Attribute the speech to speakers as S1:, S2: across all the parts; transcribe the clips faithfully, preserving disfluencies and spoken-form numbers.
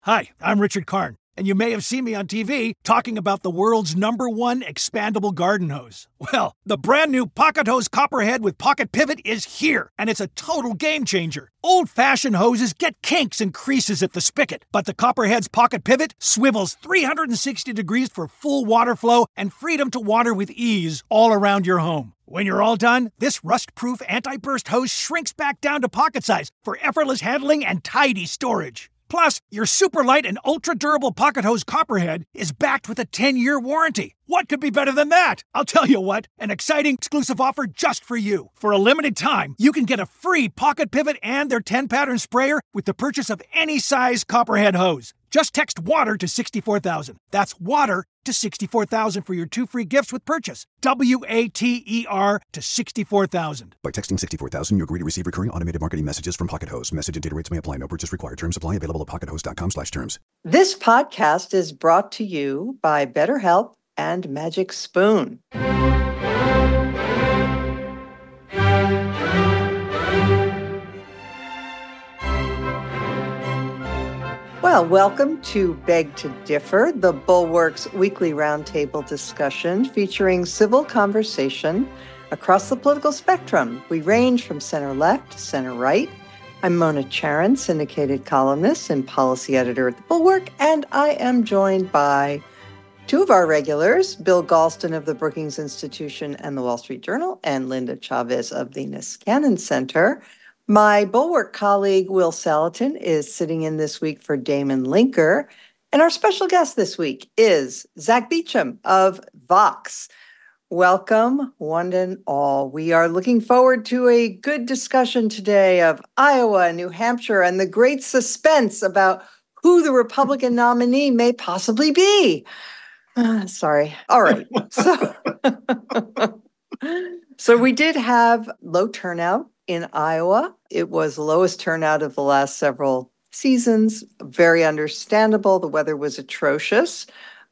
S1: Hi, I'm Richard Karn, and you may have seen me on T V talking about the world's number one expandable garden hose. Well, the brand new Pocket Hose Copperhead with Pocket Pivot is here, and it's a total game changer. Old-fashioned hoses get kinks and creases at the spigot, but the Copperhead's Pocket Pivot swivels three hundred sixty degrees for full water flow and freedom to water with ease all around your home. When you're all done, this rust-proof anti-burst hose shrinks back down to pocket size for effortless handling and tidy storage. Plus, your super light and ultra-durable Pocket Hose Copperhead is backed with a ten-year warranty. What could be better than that? I'll tell you what, an exciting exclusive offer just for you. For a limited time, you can get a free Pocket Pivot and their ten-pattern sprayer with the purchase of any size Copperhead hose. Just text WATER to sixty-four thousand. That's WATER to sixty-four thousand for your two free gifts with purchase. W A T E R to sixty-four thousand.
S2: By texting sixty-four thousand, you agree to receive recurring automated marketing messages from Pocket Hose. Message and data rates may apply. No purchase required. Terms apply. Available at pockethose.com slash terms.
S3: This podcast is brought to you by BetterHelp and Magic Spoon. Well, welcome to Beg to Differ, the Bulwark's weekly roundtable discussion featuring civil conversation across the political spectrum. We range from center-left to center-right. I'm Mona Charen, syndicated columnist and policy editor at the Bulwark, and I am joined by two of our regulars, Bill Galston of the Brookings Institution and the Wall Street Journal, and Linda Chavez of the Niskanen Center. My Bulwark colleague, Will Salatin, is sitting in this week for Damon Linker. And our special guest this week is Zach Beecham of Vox. Welcome, one and all. We are looking forward to a good discussion today of Iowa, New Hampshire, and the great suspense about who the Republican nominee may possibly be. Uh, sorry. All right. So, so we did have low turnout in Iowa. It was the lowest turnout of the last several seasons. Very understandable. The weather was atrocious,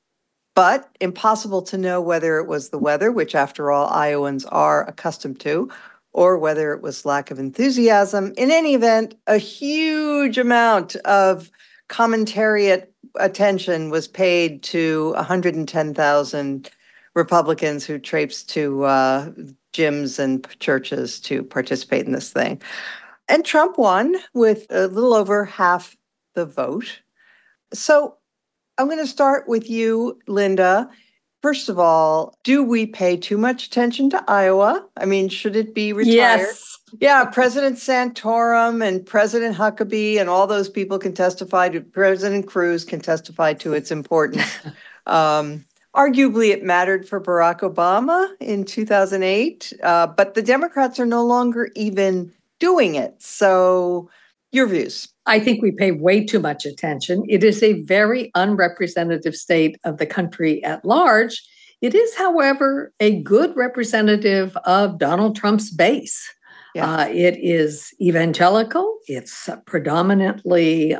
S3: but impossible to know whether it was the weather, which after all Iowans are accustomed to, or whether it was lack of enthusiasm. In any event, a huge amount of commentariat attention was paid to one hundred ten thousand Republicans who traipsed to uh, gyms and churches to participate in this thing. And Trump won with a little over half the vote. So I'm going to start with you, Linda. First of all, do we pay too much attention to Iowa? I mean, should it be retired?
S4: Yes.
S3: Yeah, President Santorum and President Huckabee and all those people can testify to, President Cruz can testify to its importance. um, Arguably, it mattered for Barack Obama in two thousand eight, uh, but the Democrats are no longer even doing it. So your views?
S4: I think we pay way too much attention. It is a very unrepresentative state of the country at large. It is, however, a good representative of Donald Trump's base. Yeah. Uh, it is evangelical. It's predominantly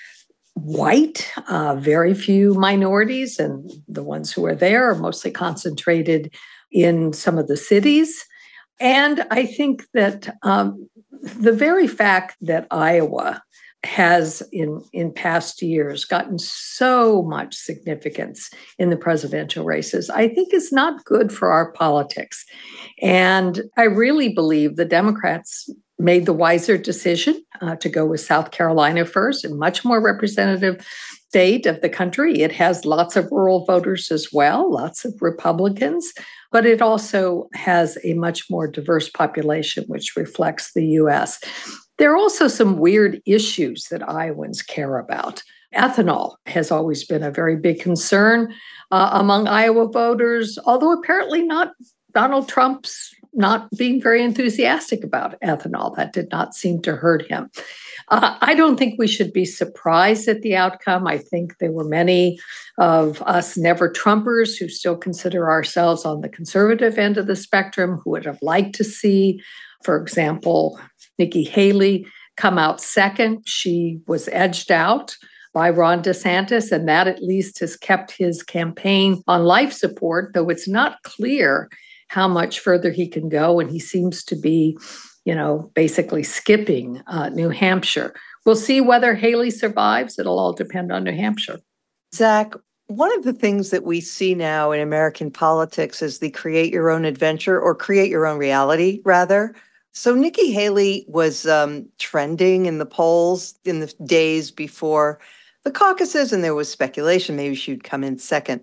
S4: white, uh, very few minorities, and the ones who are there are mostly concentrated in some of the cities. And I think that um, the very fact that Iowa has in, in past years gotten so much significance in the presidential races, I think is not good for our politics. And I really believe the Democrats made the wiser decision uh, to go with South Carolina first, a much more representative state of the country. It has lots of rural voters as well, lots of Republicans, but it also has a much more diverse population, which reflects the U S. There are also some weird issues that Iowans care about. Ethanol has always been a very big concern uh, among Iowa voters, although apparently not Donald Trump's not being very enthusiastic about ethanol. That did not seem to hurt him. Uh, I don't think we should be surprised at the outcome. I think there were many of us never-Trumpers who still consider ourselves on the conservative end of the spectrum who would have liked to see, for example, Nikki Haley come out second. She was edged out by Ron DeSantis, and that at least has kept his campaign on life support, though it's not clear how much further he can go. And he seems to be, you know, basically skipping uh, New Hampshire, We'll see whether Haley survives. It'll all depend on New Hampshire.
S3: Zach, one of the things that we see now in American politics is the create your own adventure or create your own reality, rather. So Nikki Haley was um, trending in the polls in the days before the caucuses, and there was speculation maybe she'd come in second.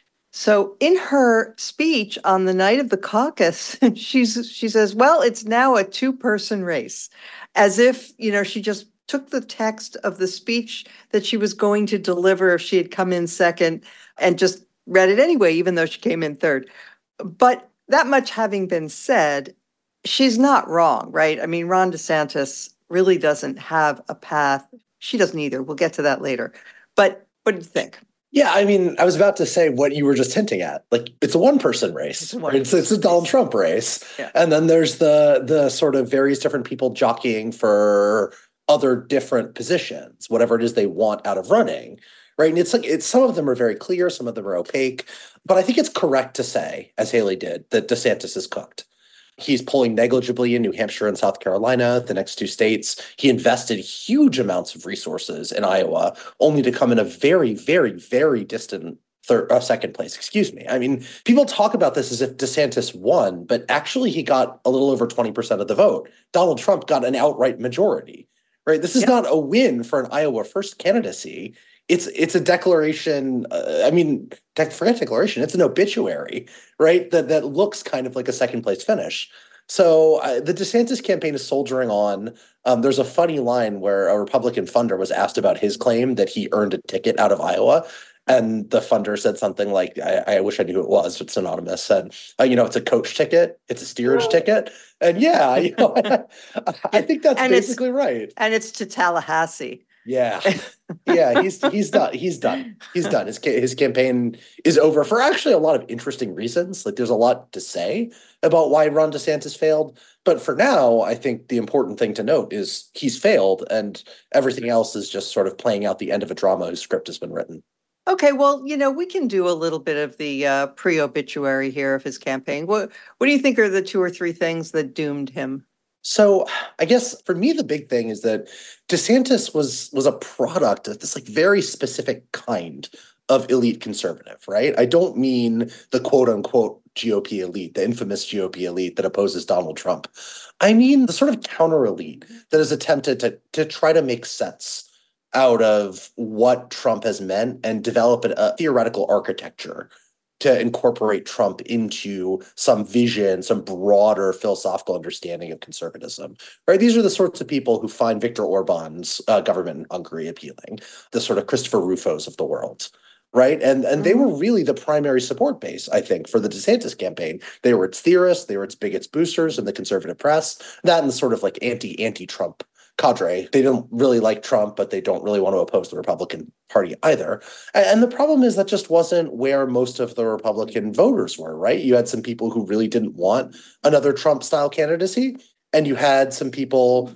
S3: So in her speech on the night of the caucus, she's she says, well, it's now a two-person race, as if, you know, she just took the text of the speech that she was going to deliver if she had come in second and just read it anyway, even though she came in third. But that much having been said, she's not wrong, right? I mean, Ron DeSantis really doesn't have a path. She doesn't either. We'll get to that later. But what do you think?
S5: Yeah, I mean, I was about to say what you were just hinting at. Like, it's a one-person race. It's a, one right? it's, it's a Donald Trump race. Yeah. And then there's the the sort of various different people jockeying for other different positions, whatever it is they want out of running, right? And it's like, it's some of them are very clear, some of them are opaque. But I think it's correct to say, as Haley did, that DeSantis is cooked. He's polling negligibly in New Hampshire and South Carolina, the next two states. He invested huge amounts of resources in Iowa, only to come in a very, very, very distant third, uh, second place. Excuse me. I mean, people talk about this as if DeSantis won, but actually he got a little over twenty percent of the vote. Donald Trump got an outright majority, right? This is yeah. not a win for an Iowa first candidacy. It's it's a declaration. Uh, I mean, forget declaration. It's an obituary, right? That that looks kind of like a second place finish. So uh, the DeSantis campaign is soldiering on. Um, there's a funny line where a Republican funder was asked about his claim that he earned a ticket out of Iowa. And the funder said something like, I, I wish I knew who it was. It's anonymous. And, uh, you know, it's a coach ticket. It's a steerage oh. ticket. And yeah, you know, I, I think that's and basically right.
S3: And it's to Tallahassee.
S5: Yeah, yeah, he's he's done. He's done. He's done. His his campaign is over for actually a lot of interesting reasons. Like, there's a lot to say about why Ron DeSantis failed, but for now, I think the important thing to note is he's failed, and everything else is just sort of playing out the end of a drama whose script has been written.
S3: Okay, well, you know, we can do a little bit of the uh, pre-obituary here of his campaign. What what do you think are the two or three things that doomed him?
S5: So I guess for me, the big thing is that DeSantis was was a product of this like very specific kind of elite conservative, right? I don't mean the quote unquote G O P elite, the infamous G O P elite that opposes Donald Trump. I mean the sort of counter elite that has attempted to, to try to make sense out of what Trump has meant and develop a, a theoretical architecture to incorporate Trump into some vision, some broader philosophical understanding of conservatism, right? These are the sorts of people who find Viktor Orban's uh, government in Hungary appealing, the sort of Christopher Rufos of the world, right? And and they were really the primary support base, I think, for the DeSantis campaign. They were its theorists, they were its biggest boosters in the conservative press, that and the sort of like anti, anti-Trump cadre. They don't really like Trump, but they don't really want to oppose the Republican Party either. And the problem is that just wasn't where most of the Republican voters were, right? You had some people who really didn't want another Trump-style candidacy, and you had some people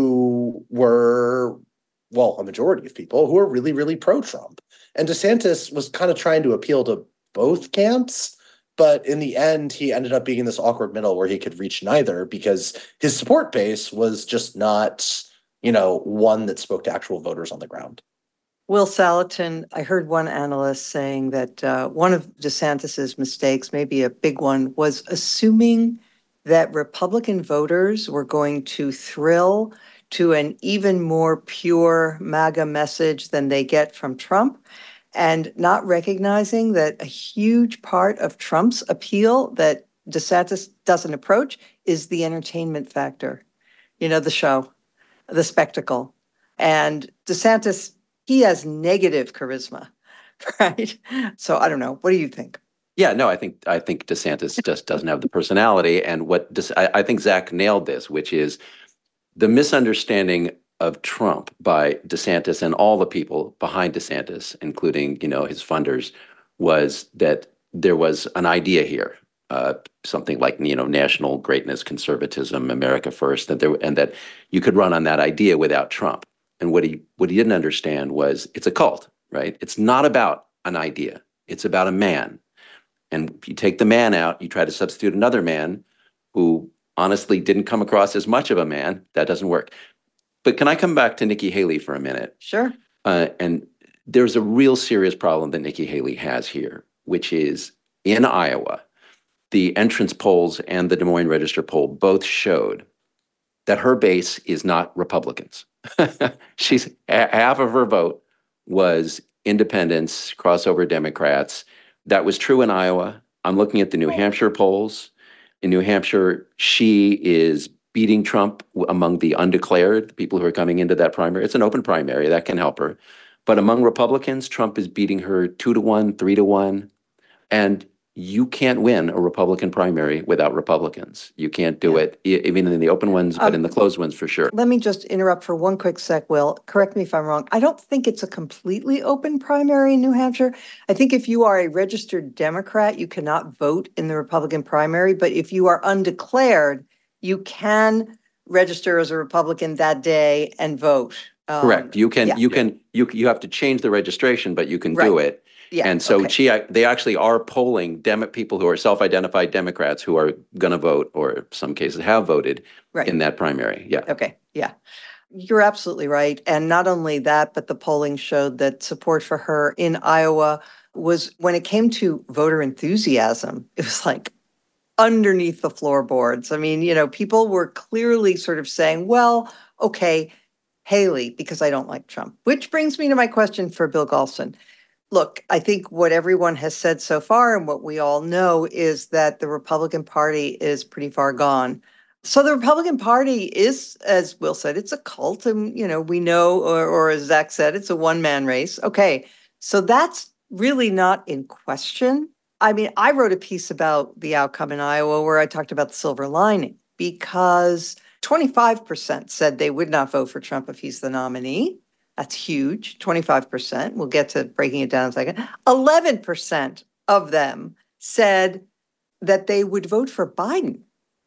S5: who were, well, a majority of people who were really, really pro-Trump. And DeSantis was kind of trying to appeal to both camps, but in the end, he ended up being in this awkward middle where he could reach neither because his support base was just not, you know, one that spoke to actual voters on the ground.
S3: Will Salatin, I heard one analyst saying that uh, one of DeSantis's mistakes, maybe a big one, was assuming that Republican voters were going to thrill to an even more pure MAGA message than they get from Trump, and not recognizing that a huge part of Trump's appeal that DeSantis doesn't approach is the entertainment factor, you know, the show, the spectacle. And DeSantis, he has negative charisma, right? So I don't know. What do you think?
S6: Yeah, no, I think I think DeSantis just doesn't have the personality. And what De- I, I think Zach nailed this, which is the misunderstanding of Trump by DeSantis and all the people behind DeSantis, including, you know, his funders, was that there was an idea here, uh, something like, you know, national greatness, conservatism, America first, that there, and that you could run on that idea without Trump. And what he what he didn't understand was it's a cult, right? It's not about an idea. It's about a man. And if you take the man out, you try to substitute another man who honestly didn't come across as much of a man, that doesn't work. But can I come back to Nikki Haley for a minute?
S3: Sure.
S6: Uh, and there's a real serious problem that Nikki Haley has here, which is in Iowa, the entrance polls and the Des Moines Register poll both showed that her base is not Republicans. She's half of her vote was independents, crossover Democrats. That was true in Iowa. I'm looking at the New Hampshire polls. In New Hampshire, she is beating Trump among the undeclared, the people who are coming into that primary. It's an open primary, that can help her. But among Republicans, Trump is beating her two to one, three to one. And you can't win a Republican primary without Republicans. You can't do
S3: Yeah.
S6: it, e- even in the open ones, but
S3: Um,
S6: in the closed ones for sure.
S3: Let me just interrupt for one quick sec, Will. Correct me if I'm wrong. I don't think it's a completely open primary in New Hampshire. I think if you are a registered Democrat, you cannot vote in the Republican primary. But if you are undeclared, you can register as a Republican that day and vote. Um,
S6: Correct. You can,
S3: yeah.
S6: you can, you you have to change the registration, but you can do
S3: Right.
S6: it.
S3: Yeah,
S6: And so
S3: okay.
S6: she, they actually are polling Demo- people who are self-identified Democrats who are going to vote, or in some cases have voted
S3: Right.
S6: in that primary. Yeah.
S3: Okay, yeah. You're absolutely right. And not only that, but the polling showed that support for her in Iowa was, when it came to voter enthusiasm, it was like underneath the floorboards. I mean, you know, people were clearly sort of saying, well, okay, Haley, because I don't like Trump. Which brings me to my question for Bill Galston. Look, I think what everyone has said so far and what we all know is that the Republican Party is pretty far gone. So the Republican Party is, as Will said, it's a cult. And, you know, we know, or, or as Zach said, it's a one-man race. Okay, so that's really not in question. I mean, I wrote a piece about the outcome in Iowa where I talked about the silver lining, because twenty-five percent said they would not vote for Trump if he's the nominee. That's huge, twenty-five percent. We'll get to breaking it down in a second. eleven percent of them said that they would vote for Biden.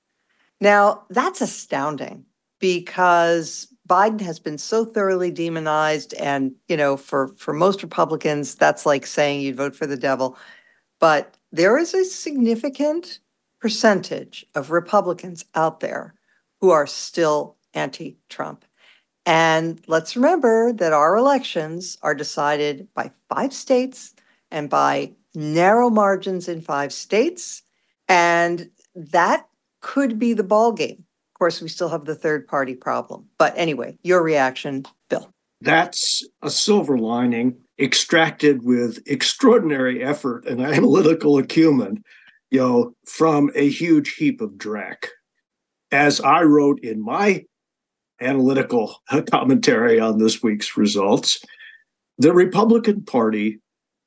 S3: Now, that's astounding because Biden has been so thoroughly demonized. And, you know, for, for most Republicans, that's like saying you'd vote for the devil. But there is a significant percentage of Republicans out there who are still anti-Trump. And let's remember that our elections are decided by five states and by narrow margins in five states. And that could be the ballgame. Of course, we still have the third party problem. But anyway, your reaction, Bill.
S7: That's a silver lining extracted with extraordinary effort and analytical acumen, you know, from a huge heap of dreck. As I wrote in my analytical commentary on this week's results, the Republican Party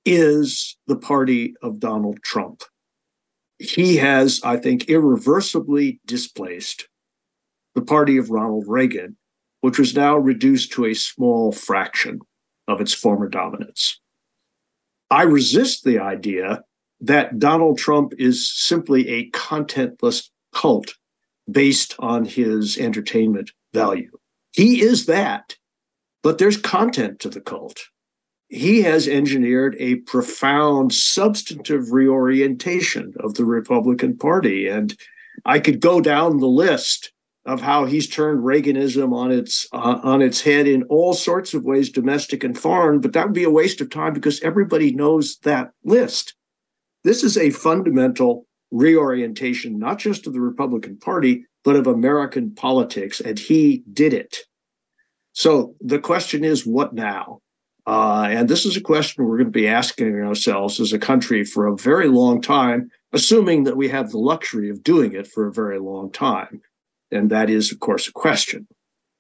S7: is the party of Donald Trump. He has, I think, irreversibly displaced the party of Ronald Reagan, which was now reduced to a small fraction of its former dominance. I resist the idea that Donald Trump is simply a contentless cult based on his entertainment value. He is that, but there's content to the cult. He has engineered a profound substantive reorientation of the Republican Party. And I could go down the list of how he's turned Reaganism on its uh, on its head in all sorts of ways, domestic and foreign, but that would be a waste of time because everybody knows that list. This is a fundamental reorientation, not just of the Republican Party, but of American politics, and he did it. So the question is, what now? Uh, and this is a question we're going to be asking ourselves as a country for a very long time, assuming that we have the luxury of doing it for a very long time. And that is, of course, a question.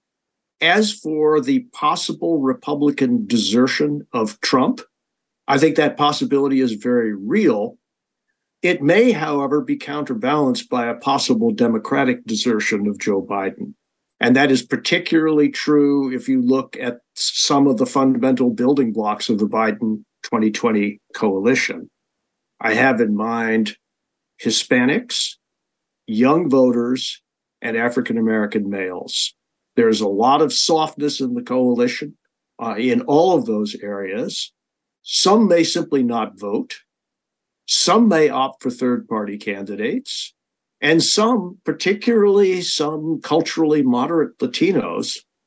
S7: As for the possible Republican desertion of Trump, I think that possibility is very real. It may, however, be counterbalanced by a possible Democratic desertion of Joe Biden. And that is particularly true if you look at some of the fundamental building blocks of the Biden twenty twenty coalition. I have in mind Hispanics, young voters, and African-American males. There's a lot of softness in the coalition uh, in all of those areas. Some may simply not vote. Some may opt for third-party candidates. And some, particularly some culturally moderate Latinos,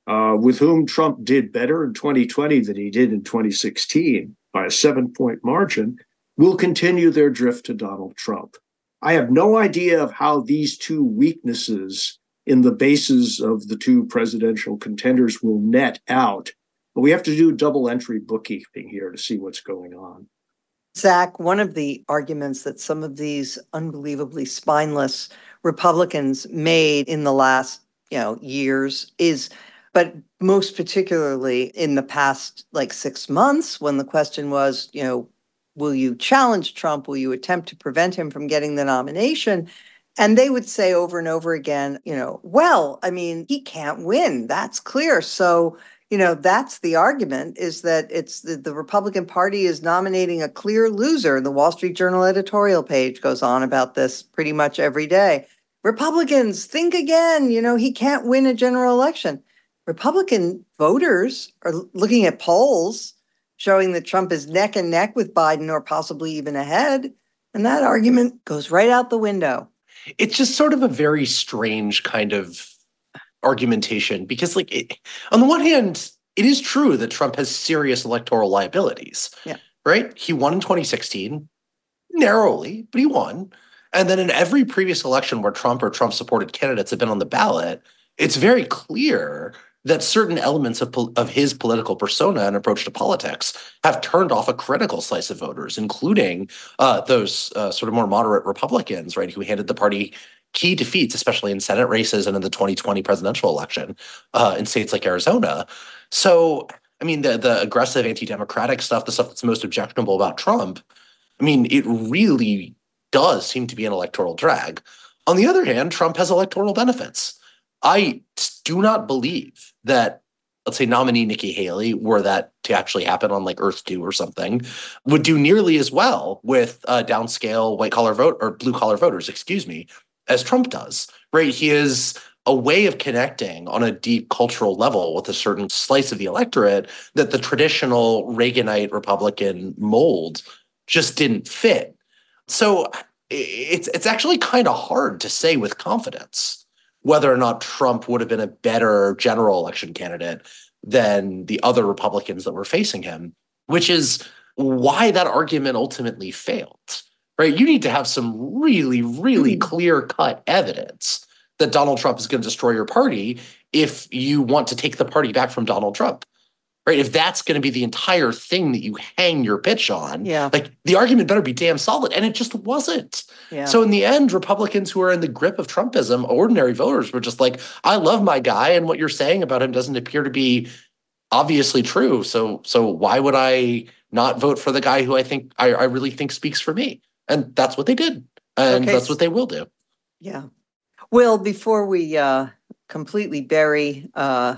S7: uh, with whom Trump did better in twenty twenty than he did in twenty sixteen by a seven-point margin, will continue their drift to Donald Trump. I have no idea of how these two weaknesses in the bases of the two presidential contenders will net out, but we have to do double entry bookkeeping here to see what's going on.
S3: Zach, one of the arguments that some of these unbelievably spineless Republicans made in the last, you know, years is, but most particularly in the past like six months, when the question was, you know, will you challenge Trump? Will you attempt to prevent him from getting the nomination? And they would say over and over again, you know, well, I mean, he can't win. That's clear. So, you know, that's the argument, is that it's the, the Republican Party is nominating a clear loser. The Wall Street Journal editorial page goes on about this pretty much every day. Republicans, think again. You know, he can't win a general election. Republican voters are looking at polls showing that Trump is neck and neck with Biden, or possibly even ahead. And that argument goes right out the window.
S5: It's just sort of a very strange kind of argumentation, because, like, it, on the one hand, it is true that Trump has serious electoral liabilities.
S3: Yeah.
S5: Right? He won in twenty sixteen, narrowly, but he won. And then in every previous election where Trump or Trump-supported candidates have been on the ballot, it's very clear that certain elements of, of his political persona and approach to politics have turned off a critical slice of voters, including uh, those uh, sort of more moderate Republicans, right, who handed the party key defeats, especially in Senate races and in the twenty twenty presidential election uh, in states like Arizona. So, I mean, the, the aggressive anti-democratic stuff, the stuff that's most objectionable about Trump, I mean, it really does seem to be an electoral drag. On the other hand, Trump has electoral benefits. I do not believe that, let's say, nominee Nikki Haley, were that to actually happen on like Earth two or something, would do nearly as well with uh, downscale white collar vote or blue collar voters, excuse me, as Trump does. Right? He is a way of connecting on a deep cultural level with a certain slice of the electorate that the traditional Reaganite Republican mold just didn't fit. So it's it's actually kind of hard to say with confidence whether or not Trump would have been a better general election candidate than the other Republicans that were facing him, which is why that argument ultimately failed, right? You need to have some really, really clear-cut evidence that Donald Trump is going to destroy your party if you want to take the party back from Donald Trump, right? If that's going to be the entire thing that you hang your pitch on,
S3: yeah.
S5: like the argument better be damn solid, and it just wasn't.
S3: Yeah.
S5: So in the end, Republicans who are in the grip of Trumpism, ordinary voters, were just like, I love my guy, and what you're saying about him doesn't appear to be obviously true. So so why would I not vote for the guy who I think I, I really think speaks for me? And that's what they did. And
S3: Okay.
S5: that's what they will do.
S3: Yeah. Will, before we uh, completely bury uh,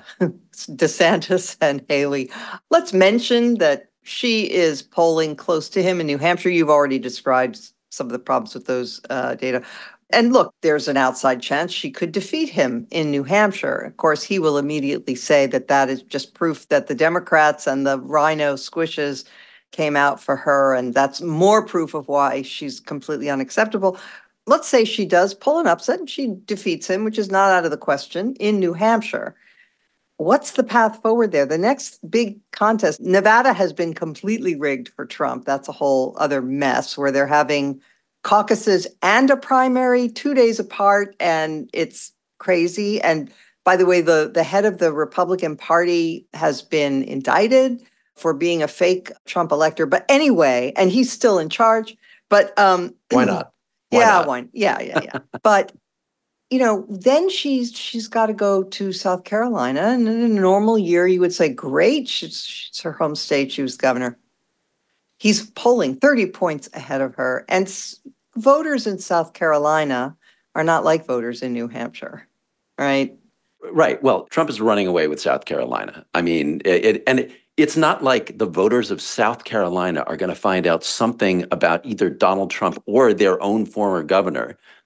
S3: DeSantis and Haley, let's mention that she is polling close to him in New Hampshire. You've already described some of the problems with those uh, data. And look, there's an outside chance she could defeat him in New Hampshire. Of course, he will immediately say that that is just proof that the Democrats and the rhino squishes came out for her, and that's more proof of why she's completely unacceptable. Let's say she does pull an upset and she defeats him, which is not out of the question, in New Hampshire. What's the path forward there? The next big contest, Nevada has been completely rigged for Trump. That's a whole other mess where they're having caucuses and a primary two days apart, and it's crazy. And by the way, the, the head of the Republican Party has been indicted for being a fake Trump elector. But anyway, and he's still in charge. But um,
S5: Why not? Why
S3: yeah,
S5: not?
S3: why? Yeah, yeah, yeah. But you know, then she's she's got to go to South Carolina, and in a normal year, you would say, great, she's, she's her home state. She was governor. He's polling thirty points ahead of her, and s- voters in South Carolina are not like voters in New Hampshire, right?
S6: Right. Well, Trump is running away with South Carolina. I mean, it, it, and it, it's not like the voters of South Carolina are going to find out something about either Donald Trump or their own former governor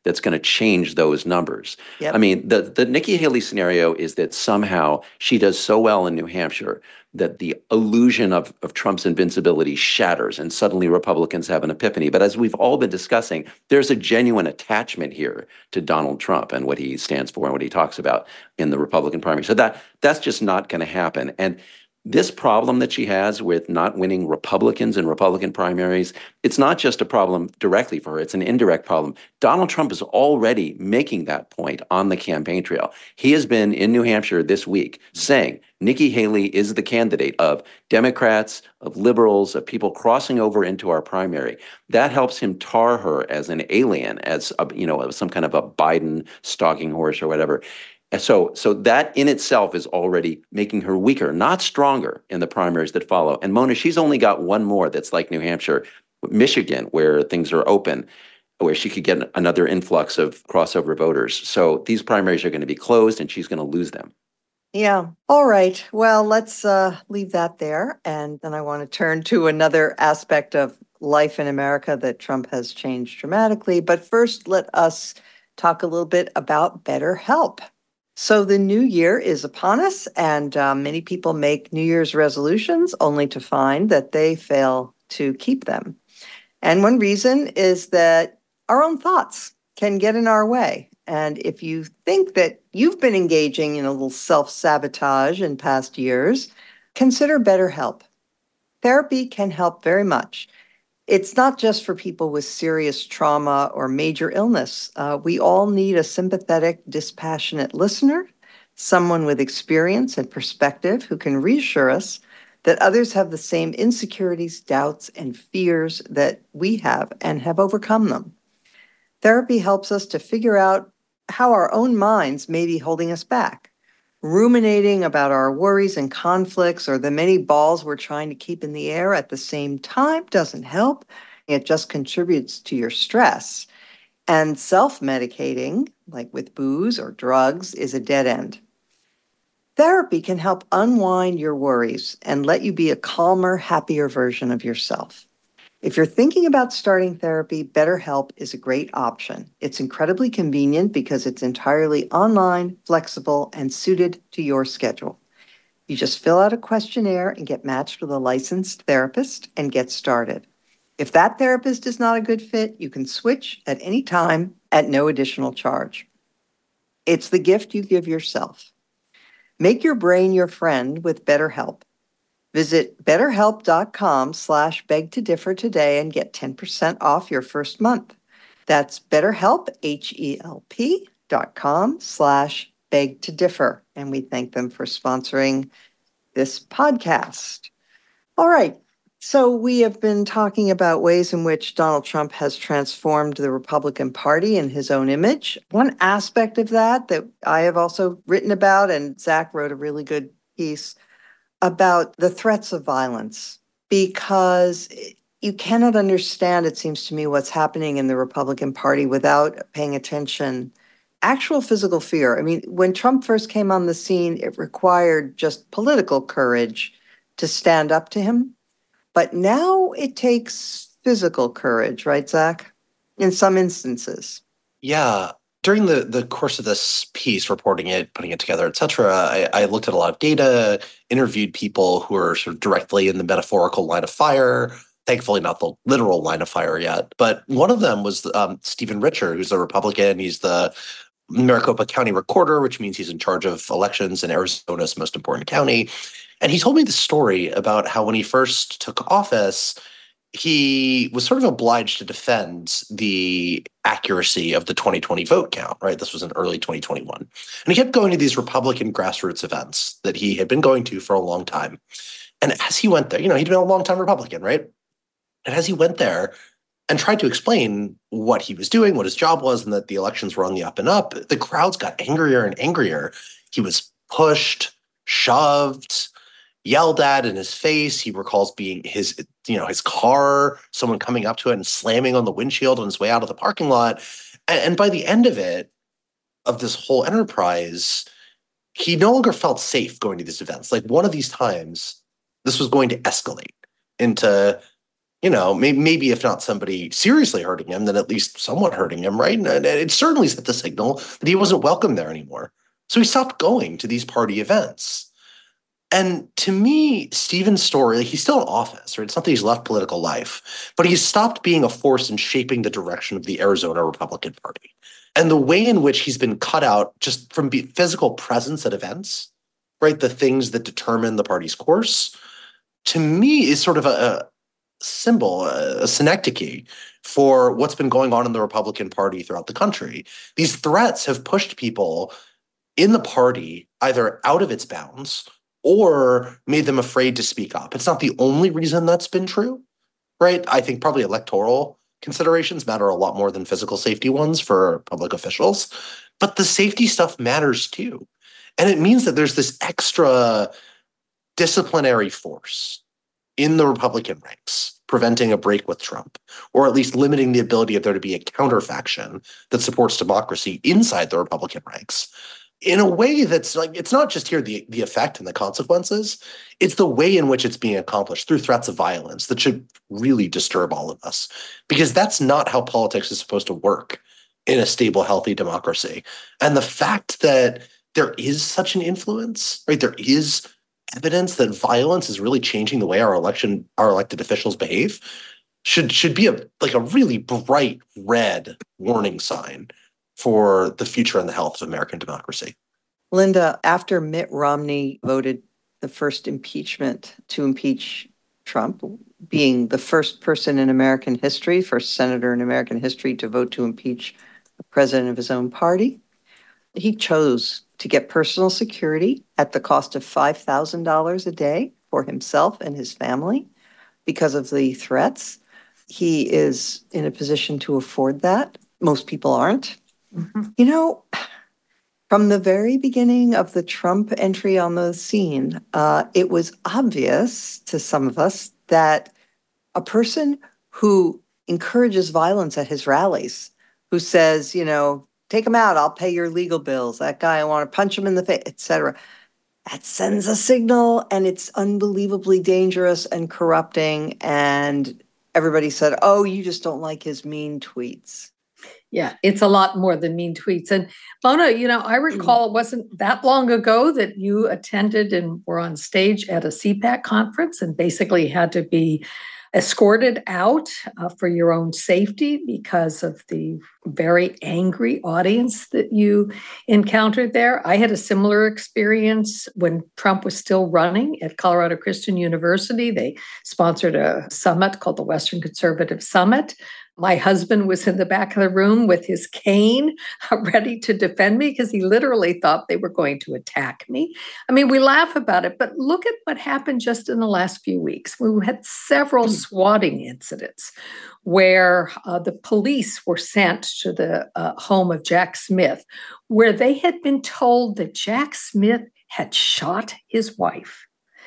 S6: that's going to change those numbers.
S3: Yep.
S6: I mean, the, the Nikki Haley scenario is that somehow she does so well in New Hampshire that the illusion of, of Trump's invincibility shatters and suddenly Republicans have an epiphany. But as we've all been discussing, there's a genuine attachment here to Donald Trump and what he stands for and what he talks about in the Republican primary. So that that's just not going to happen. And this problem that she has with not winning Republicans in Republican primaries, it's not just a problem directly for her, it's an indirect problem. Donald Trump is already making that point on the campaign trail. He has been in New Hampshire this week saying Nikki Haley is the candidate of Democrats, of liberals, of people crossing over into our primary. That helps him tar her as an alien, as a, you know, some kind of a Biden stalking horse or whatever. So, so that in itself is already making her weaker, not stronger in the primaries that follow. And Mona, she's only got one more that's like New Hampshire, Michigan, where things are open, where she could get another influx of crossover voters. So these primaries are going to be closed and she's going to lose them.
S3: Yeah. All right. Well, let's uh, leave that there. And then I want to turn to another aspect of life in America that Trump has changed dramatically. But first, let us talk a little bit about BetterHelp. So the new year is upon us, and uh, many people make New Year's resolutions only to find that they fail to keep them. And one reason is that our own thoughts can get in our way. And if you think that you've been engaging in a little self-sabotage in past years, consider BetterHelp. Therapy can help very much. It's not just for people with serious trauma or major illness. Uh, we all need a sympathetic, dispassionate listener, someone with experience and perspective who can reassure us that others have the same insecurities, doubts, and fears that we have and have overcome them. Therapy helps us to figure out how our own minds may be holding us back. Ruminating about our worries and conflicts or the many balls we're trying to keep in the air at the same time doesn't help. It just contributes to your stress. And self-medicating, like with booze or drugs, is a dead end. Therapy can help unwind your worries and let you be a calmer, happier version of yourself. If you're thinking about starting therapy, BetterHelp is a great option. It's incredibly convenient because it's entirely online, flexible, and suited to your schedule. You just fill out a questionnaire and get matched with a licensed therapist and get started. If that therapist is not a good fit, you can switch at any time at no additional charge. It's the gift you give yourself. Make your brain your friend with BetterHelp. Visit betterhelp.com slash beg to differ today and get ten percent off your first month. That's betterhelp, H-E-L-P dot com slash beg to differ. And we thank them for sponsoring this podcast. All right. So we have been talking about ways in which Donald Trump has transformed the Republican Party in his own image. One aspect of that that I have also written about, and Zach wrote a really good piece about the threats of violence, because you cannot understand, it seems to me, what's happening in the Republican Party without paying attention. Actual physical fear. I mean, when Trump first came on the scene, it required just political courage to stand up to him. But now it takes physical courage, right, Zach? In some instances.
S5: Yeah. During the, the course of this piece, reporting it, putting it together, et cetera, I, I looked at a lot of data, interviewed people who are sort of directly in the metaphorical line of fire, thankfully not the literal line of fire yet. But one of them was um, Stephen Richer, who's a Republican. He's the Maricopa County recorder, which means he's in charge of elections in Arizona's most important county. And he told me the story about how when he first took office, he was sort of obliged to defend the accuracy of the twenty twenty vote count, right? This was in early twenty twenty-one. And he kept going to these Republican grassroots events that he had been going to for a long time. And as he went there, you know, he'd been a long time Republican, right? And as he went there and tried to explain what he was doing, what his job was, and that the elections were on the up and up, the crowds got angrier and angrier. He was pushed, shoved, yelled at in his face. He recalls being his, you know, his car, someone coming up to it and slamming on the windshield on his way out of the parking lot. And, and by the end of it, of this whole enterprise, he no longer felt safe going to these events. Like one of these times, this was going to escalate into you know, maybe, maybe if not somebody seriously hurting him, then at least somewhat hurting him, right? And it certainly set the signal that he wasn't welcome there anymore. So he stopped going to these party events. And to me, Stephen's story, like, he's still in office, right? It's not that he's left political life, but he's stopped being a force in shaping the direction of the Arizona Republican Party. And the way in which he's been cut out just from be- physical presence at events, right? The things that determine the party's course, to me is sort of a, a symbol, a, a synecdoche for what's been going on in the Republican Party throughout the country. These threats have pushed people in the party either out of its bounds or made them afraid to speak up. It's not the only reason that's been true, right? I think probably electoral considerations matter a lot more than physical safety ones for public officials, but the safety stuff matters too. And it means that there's this extra disciplinary force in the Republican ranks preventing a break with Trump, or at least limiting the ability of there to be a counterfaction that supports democracy inside the Republican ranks, in a way that's like, it's not just here the, the effect and the consequences, it's the way in which it's being accomplished through threats of violence that should really disturb all of us. Because that's not how politics is supposed to work in a stable, healthy democracy. And the fact that there is such an influence, right? There is evidence that violence is really changing the way our election, our elected officials behave, should should be a like a really bright red warning sign for the future and the health of American democracy.
S3: Linda, after Mitt Romney voted the first impeachment to impeach Trump, being the first person in American history, first senator in American history to vote to impeach the president of his own party, he chose to get personal security at the cost of five thousand dollars a day for himself and his family because of the threats. He is in a position to afford that. Most people aren't. Mm-hmm. You know, from the very beginning of the Trump entry on the scene, uh, it was obvious to some of us that a person who encourages violence at his rallies, who says, you know, take him out, I'll pay your legal bills, that guy, I want to punch him in the face, et cetera, that sends a signal, and it's unbelievably dangerous and corrupting. And everybody said, oh, you just don't like his mean tweets.
S4: Yeah, it's a lot more than mean tweets. And Mona, you know, I recall it wasn't that long ago that you attended and were on stage at a C PAC conference and basically had to be escorted out uh, for your own safety because of the very angry audience that you encountered there. I had a similar experience when Trump was still running at Colorado Christian University. They sponsored a summit called the Western Conservative Summit. My husband was in the back of the room with his cane ready to defend me because he literally thought they were going to attack me. I mean, we laugh about it, but look at what happened just in the last few weeks. We had several swatting incidents where uh, the police were sent to the uh, home of Jack Smith, where they had been told that Jack Smith had shot his wife.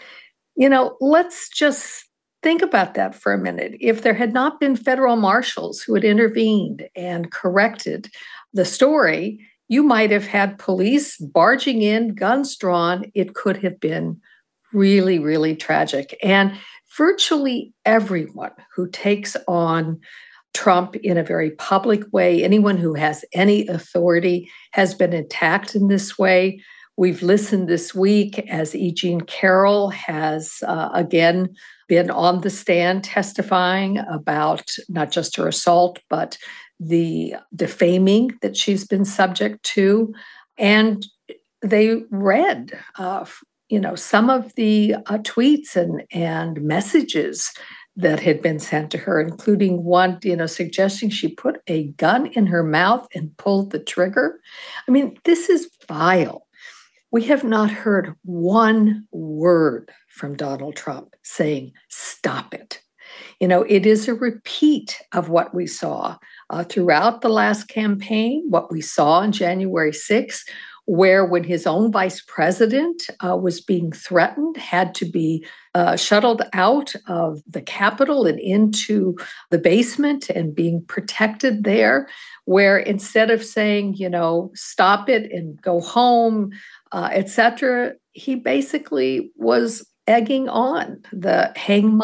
S4: You know, let's just think about that for a minute. If there had not been federal marshals who had intervened and corrected the story, you might have had police barging in, guns drawn. It could have been really, really tragic. And virtually everyone who takes on Trump in a very public way, anyone who has any authority, has been attacked in this way. We've listened this week as E. Jean Carroll has uh, again been on the stand testifying about not just her assault, but the defaming that she's been subject to. And they read, uh, you know, some of the uh, tweets and, and messages that had been sent to her, including one, you know, suggesting she put a gun in her mouth and pulled the trigger. I mean, this is vile. We have not heard one word from Donald Trump saying, stop it. You know, it is a repeat of what we saw uh, throughout the last campaign, what we saw on January sixth, where when his own vice president uh, was being threatened, had to be uh, shuttled out of the Capitol and into the basement and being protected there, where instead of saying, you know, stop it and go home, uh, et cetera, he basically was egging on the hang Mike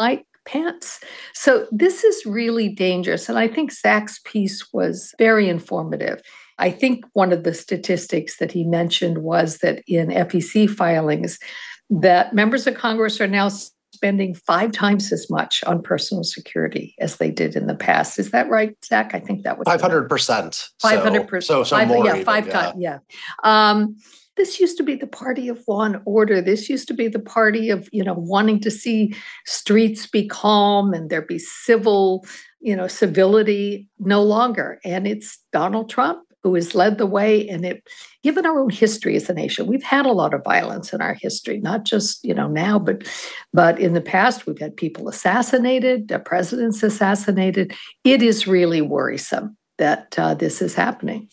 S4: pants. So this is really dangerous. And I think Zach's piece was very informative. I think one of the statistics that he mentioned was that in F E C filings, that members of Congress are now spending five times as much on personal security as they did in the past. Is that right, Zach? I think that was
S5: five hundred percent.
S4: five hundred percent.
S5: So, so, so
S4: five,
S5: more
S4: yeah,
S5: even,
S4: five
S5: yeah.
S4: times. Yeah. Um, this used to be the party of law and order. This used to be the party of, you know, wanting to see streets be calm and there be civil, you know, civility. No longer. And it's Donald Trump who has led the way. And it, given our own history as a nation, we've had a lot of violence in our history, not just, you know, now, but but in the past, we've had people assassinated, uh, presidents assassinated. It is really worrisome that uh, this is happening.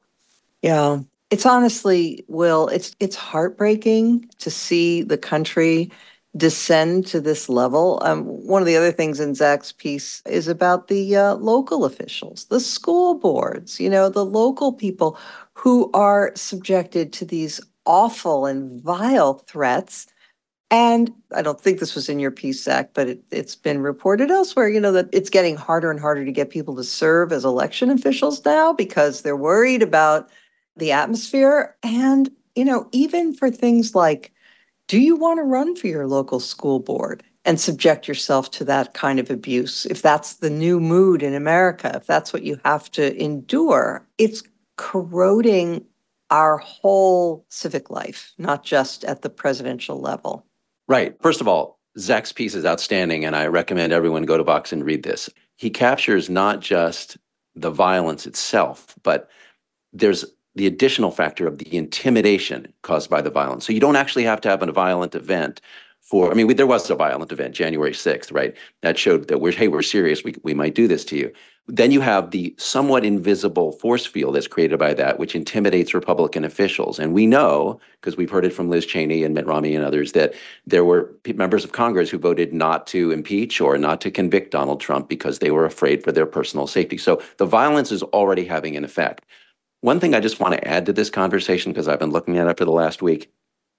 S3: Yeah, it's honestly, Will, it's it's heartbreaking to see the country descend to this level. Um, one of the other things in Zach's piece is about the uh, local officials, the school boards, you know, the local people who are subjected to these awful and vile threats. And I don't think this was in your piece, Zach, but it, it's been reported elsewhere, you know, that it's getting harder and harder to get people to serve as election officials now because they're worried about the atmosphere. And, you know, even for things like, do you want to run for your local school board and subject yourself to that kind of abuse? If that's the new mood in America, if that's what you have to endure, it's corroding our whole civic life, not just at the presidential level.
S6: Right. First of all, Zach's piece is outstanding, and I recommend everyone go to Vox and read this. He captures not just the violence itself, but there's the additional factor of the intimidation caused by the violence. So you don't actually have to have a violent event for, I mean, we, there was a violent event, January sixth, right? That showed that we're, hey, we're serious, we, we might do this to you. Then you have the somewhat invisible force field that's created by that, which intimidates Republican officials. And we know, because we've heard it from Liz Cheney and Mitt Romney and others, that there were members of Congress who voted not to impeach or not to convict Donald Trump because they were afraid for their personal safety. So the violence is already having an effect. One thing I just want to add to this conversation, because I've been looking at it for the last week,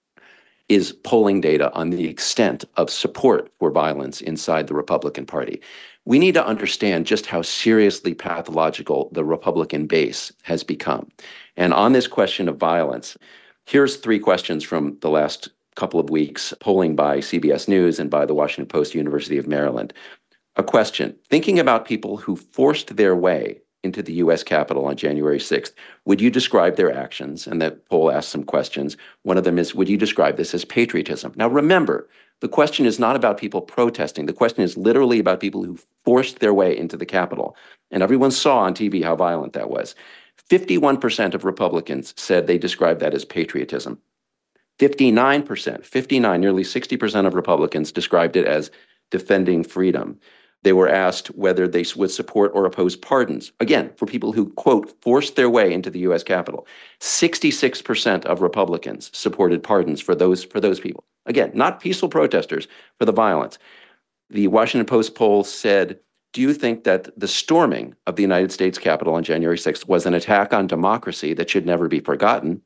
S6: is polling data on the extent of support for violence inside the Republican Party. We need to understand just how seriously pathological the Republican base has become. And on this question of violence, here's three questions from the last couple of weeks, polling by C B S News and by the Washington Post, University of Maryland. A question, thinking about people who forced their way into the U S Capitol on January sixth, would you describe their actions? And that poll asked some questions. One of them is, would you describe this as patriotism? Now, remember, the question is not about people protesting. The question is literally about people who forced their way into the Capitol. And everyone saw on T V how violent that was. fifty-one percent of Republicans said they described that as patriotism. fifty-nine percent, fifty-nine, nearly sixty percent of Republicans described it as defending freedom. They were asked whether they would support or oppose pardons. Again, for people who, quote, forced their way into the U S Capitol. sixty-six percent of Republicans supported pardons for those, for those people. Again, not peaceful protesters, for the violence. The Washington Post poll said, do you think that the storming of the United States Capitol on January sixth was an attack on democracy that should never be forgotten,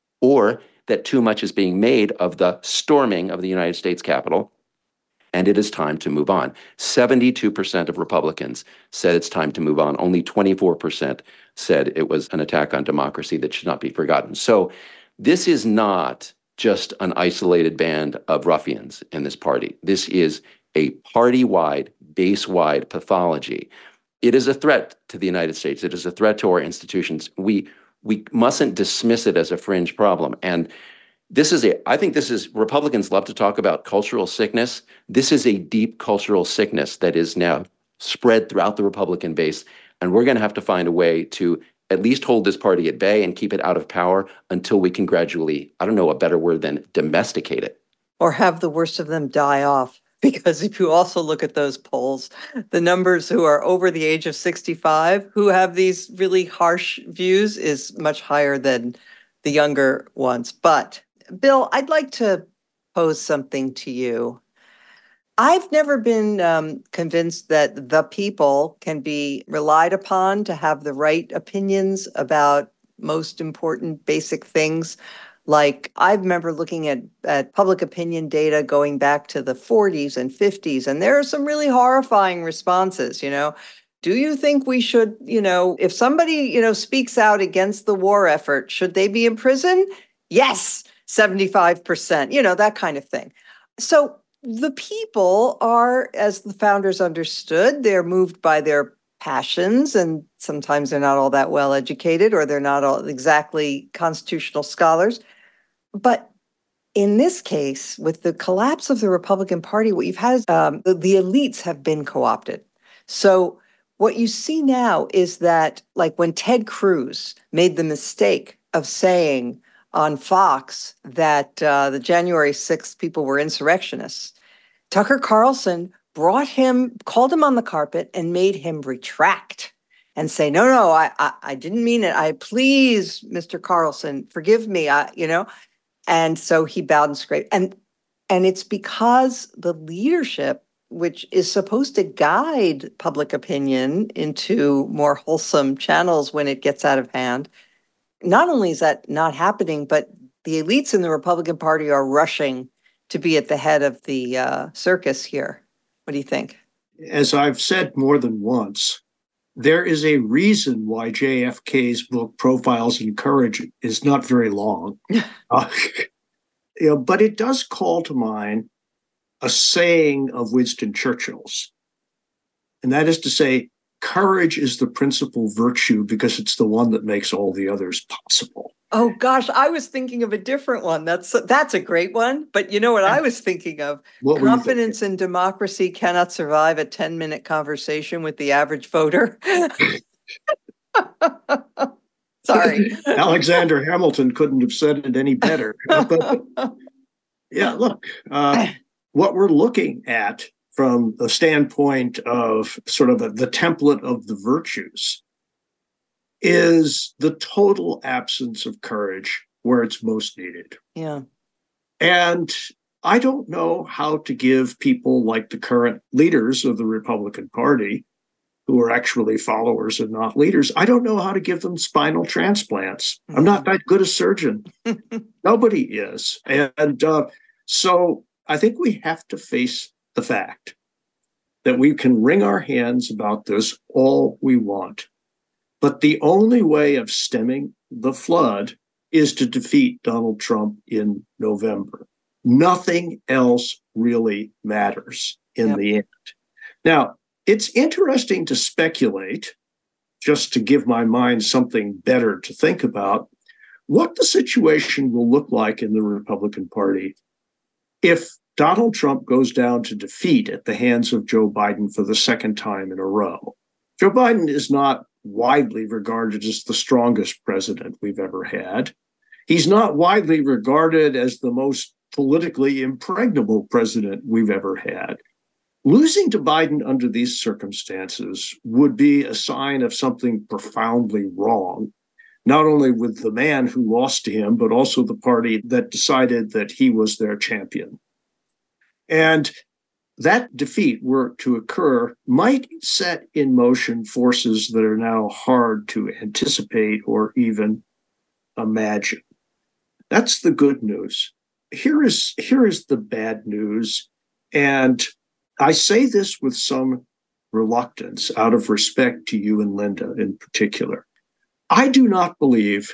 S6: or that too much is being made of the storming of the United States Capitol, and it is time to move on? seventy-two percent of Republicans said it's time to move on. Only twenty-four percent said it was an attack on democracy that should not be forgotten. So this is not just an isolated band of ruffians in this party. This is a party-wide, base-wide pathology. It is a threat to the United States. It is a threat to our institutions. We, we mustn't dismiss it as a fringe problem. And This is a, I think this is, Republicans love to talk about cultural sickness. This is a deep cultural sickness that is now spread throughout the Republican base. And we're going to have to find a way to at least hold this party at bay and keep it out of power until we can gradually, I don't know a better word than domesticate it.
S3: Or have the worst of them die off. Because if you also look at those polls, the numbers who are over the age of sixty-five, who have these really harsh views, is much higher than the younger ones. But Bill, I'd like to pose something to you. I've never been um, convinced that the people can be relied upon to have the right opinions about most important basic things Like, I remember looking at, at public opinion data going back to the forties and fifties, and there are some really horrifying responses, you know. Do you think we should, you know, if somebody, you know, speaks out against the war effort, should they be in prison? Yes, seventy-five percent, you know, that kind of thing. So the people are, as the founders understood, they're moved by their passions, and sometimes they're not all that well educated, or they're not all exactly constitutional scholars. But in this case, with the collapse of the Republican Party, what you've had is um, the, the elites have been co-opted. So what you see now is that, like when Ted Cruz made the mistake of saying on Fox that uh, the January sixth people were insurrectionists, Tucker Carlson brought him, called him on the carpet and made him retract and say, no, no, I, I, I didn't mean it. I please, Mister Carlson, forgive me. I, you know, and so he bowed and scraped. And, and it's because the leadership, which is supposed to guide public opinion into more wholesome channels when it gets out of hand, not only is that not happening, but the elites in the Republican Party are rushing to be at the head of the uh, circus here. What do you think?
S7: As I've said more than once, there is a reason why J F K's book, Profiles in Courage, is not very long. uh, you know, but it does call to mind a saying of Winston Churchill's. And that is to say, courage is the principal virtue because it's the one that makes all the others possible.
S3: Oh, gosh, I was thinking of a different one. That's that's a great one. But you know what I was thinking of?
S7: What
S3: Confidence in democracy cannot survive a ten-minute conversation with the average voter. Sorry.
S7: Alexander Hamilton couldn't have said it any better. But, yeah, look, uh, what we're looking at from the standpoint of sort of a, the template of the virtues is the total absence of courage where it's most needed.
S3: Yeah.
S7: And I don't know how to give people like the current leaders of the Republican Party, who are actually followers and not leaders, I don't know how to give them spinal transplants. I'm not that good a surgeon. Nobody is. And uh, so I think we have to face the fact that we can wring our hands about this all we want. But the only way of stemming the flood is to defeat Donald Trump in November. Nothing else really matters in yep. the end. Now, it's interesting to speculate, just to give my mind something better to think about, what the situation will look like in the Republican Party if Donald Trump goes down to defeat at the hands of Joe Biden for the second time in a row. Joe Biden is not widely regarded as the strongest president we've ever had. He's not widely regarded as the most politically impregnable president we've ever had. Losing to Biden under these circumstances would be a sign of something profoundly wrong, not only with the man who lost to him, but also the party that decided that he was their champion. And that defeat, were to occur, might set in motion forces that are now hard to anticipate or even imagine. That's the good news. Here is, here is the bad news. And I say this with some reluctance out of respect to you and Linda in particular. I do not believe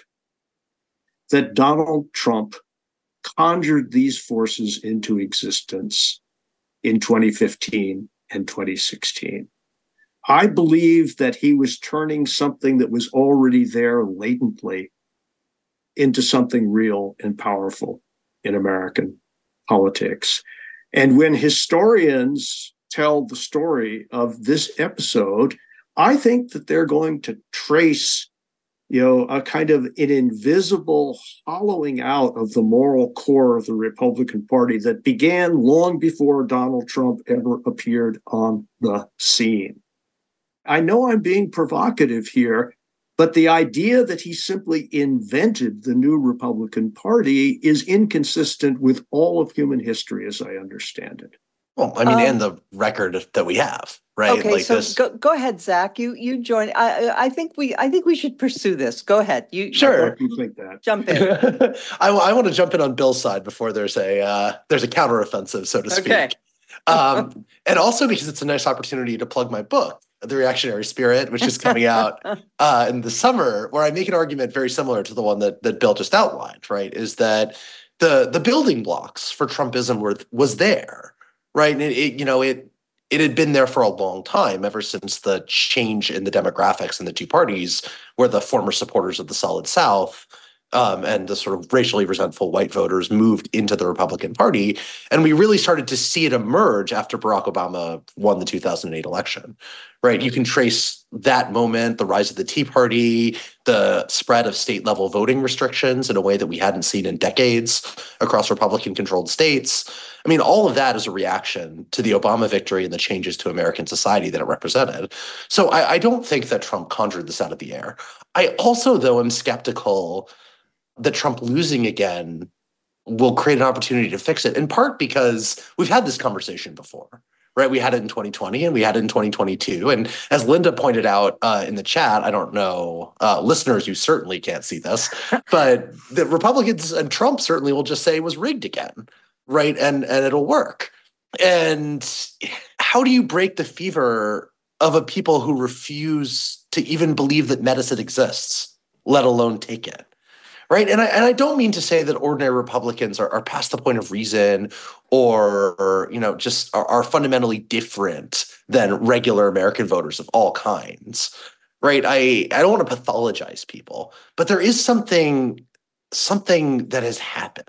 S7: that Donald Trump conjured these forces into existence in twenty fifteen and twenty sixteen. I believe that he was turning something that was already there latently into something real and powerful in American politics. And when historians tell the story of this episode, I think that they're going to trace, you know, a kind of an invisible hollowing out of the moral core of the Republican Party that began long before Donald Trump ever appeared on the scene. I know I'm being provocative here, but the idea that he simply invented the new Republican Party is inconsistent with all of human history as I understand it.
S5: Well, I mean,
S3: Um,
S5: and the record that we have, right?
S3: Okay,
S5: like
S3: so
S5: this.
S3: go, go ahead, Zach. You you join. I I think we I think we should pursue this. Go ahead. You
S5: Sure.
S7: I do think that.
S3: jump in.
S5: I, I want to jump in on Bill's side before there's a uh, there's a counteroffensive, so to speak.
S3: Okay.
S5: um, and also because it's a nice opportunity to plug my book, The Reactionary Spirit, which is coming out uh, in the summer, where I make an argument very similar to the one that that Bill just outlined. Right, is that the the building blocks for Trumpism were was there, right? And it, it you know it. It had been there for a long time, ever since the change in the demographics in the two parties, where the former supporters of the Solid South um, and the sort of racially resentful white voters moved into the Republican Party. And we really started to see it emerge after Barack Obama won the two thousand eight election, right? You can trace that moment, the rise of the Tea Party, the spread of state-level voting restrictions in a way that we hadn't seen in decades across Republican-controlled states. I mean, all of that is a reaction to the Obama victory and the changes to American society that it represented. So I, I don't think that Trump conjured this out of the air. I also, though, am skeptical that Trump losing again will create an opportunity to fix it, in part because we've had this conversation before, right? We had it in twenty twenty and we had it in twenty twenty-two. And as Linda pointed out uh, in the chat, I don't know, uh, listeners, you certainly can't see this, but the Republicans and Trump certainly will just say it was rigged again. Right. And and it'll work. And how do you break the fever of a people who refuse to even believe that medicine exists, let alone take it? Right. And I and I don't mean to say that ordinary Republicans are, are past the point of reason or, or you know, just are, are fundamentally different than regular American voters of all kinds. Right. I, I don't want to pathologize people, but there is something something that has happened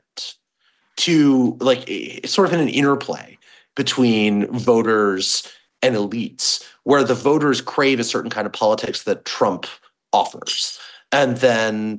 S5: to like sort of in an interplay between voters and elites, where the voters crave a certain kind of politics that Trump offers. And then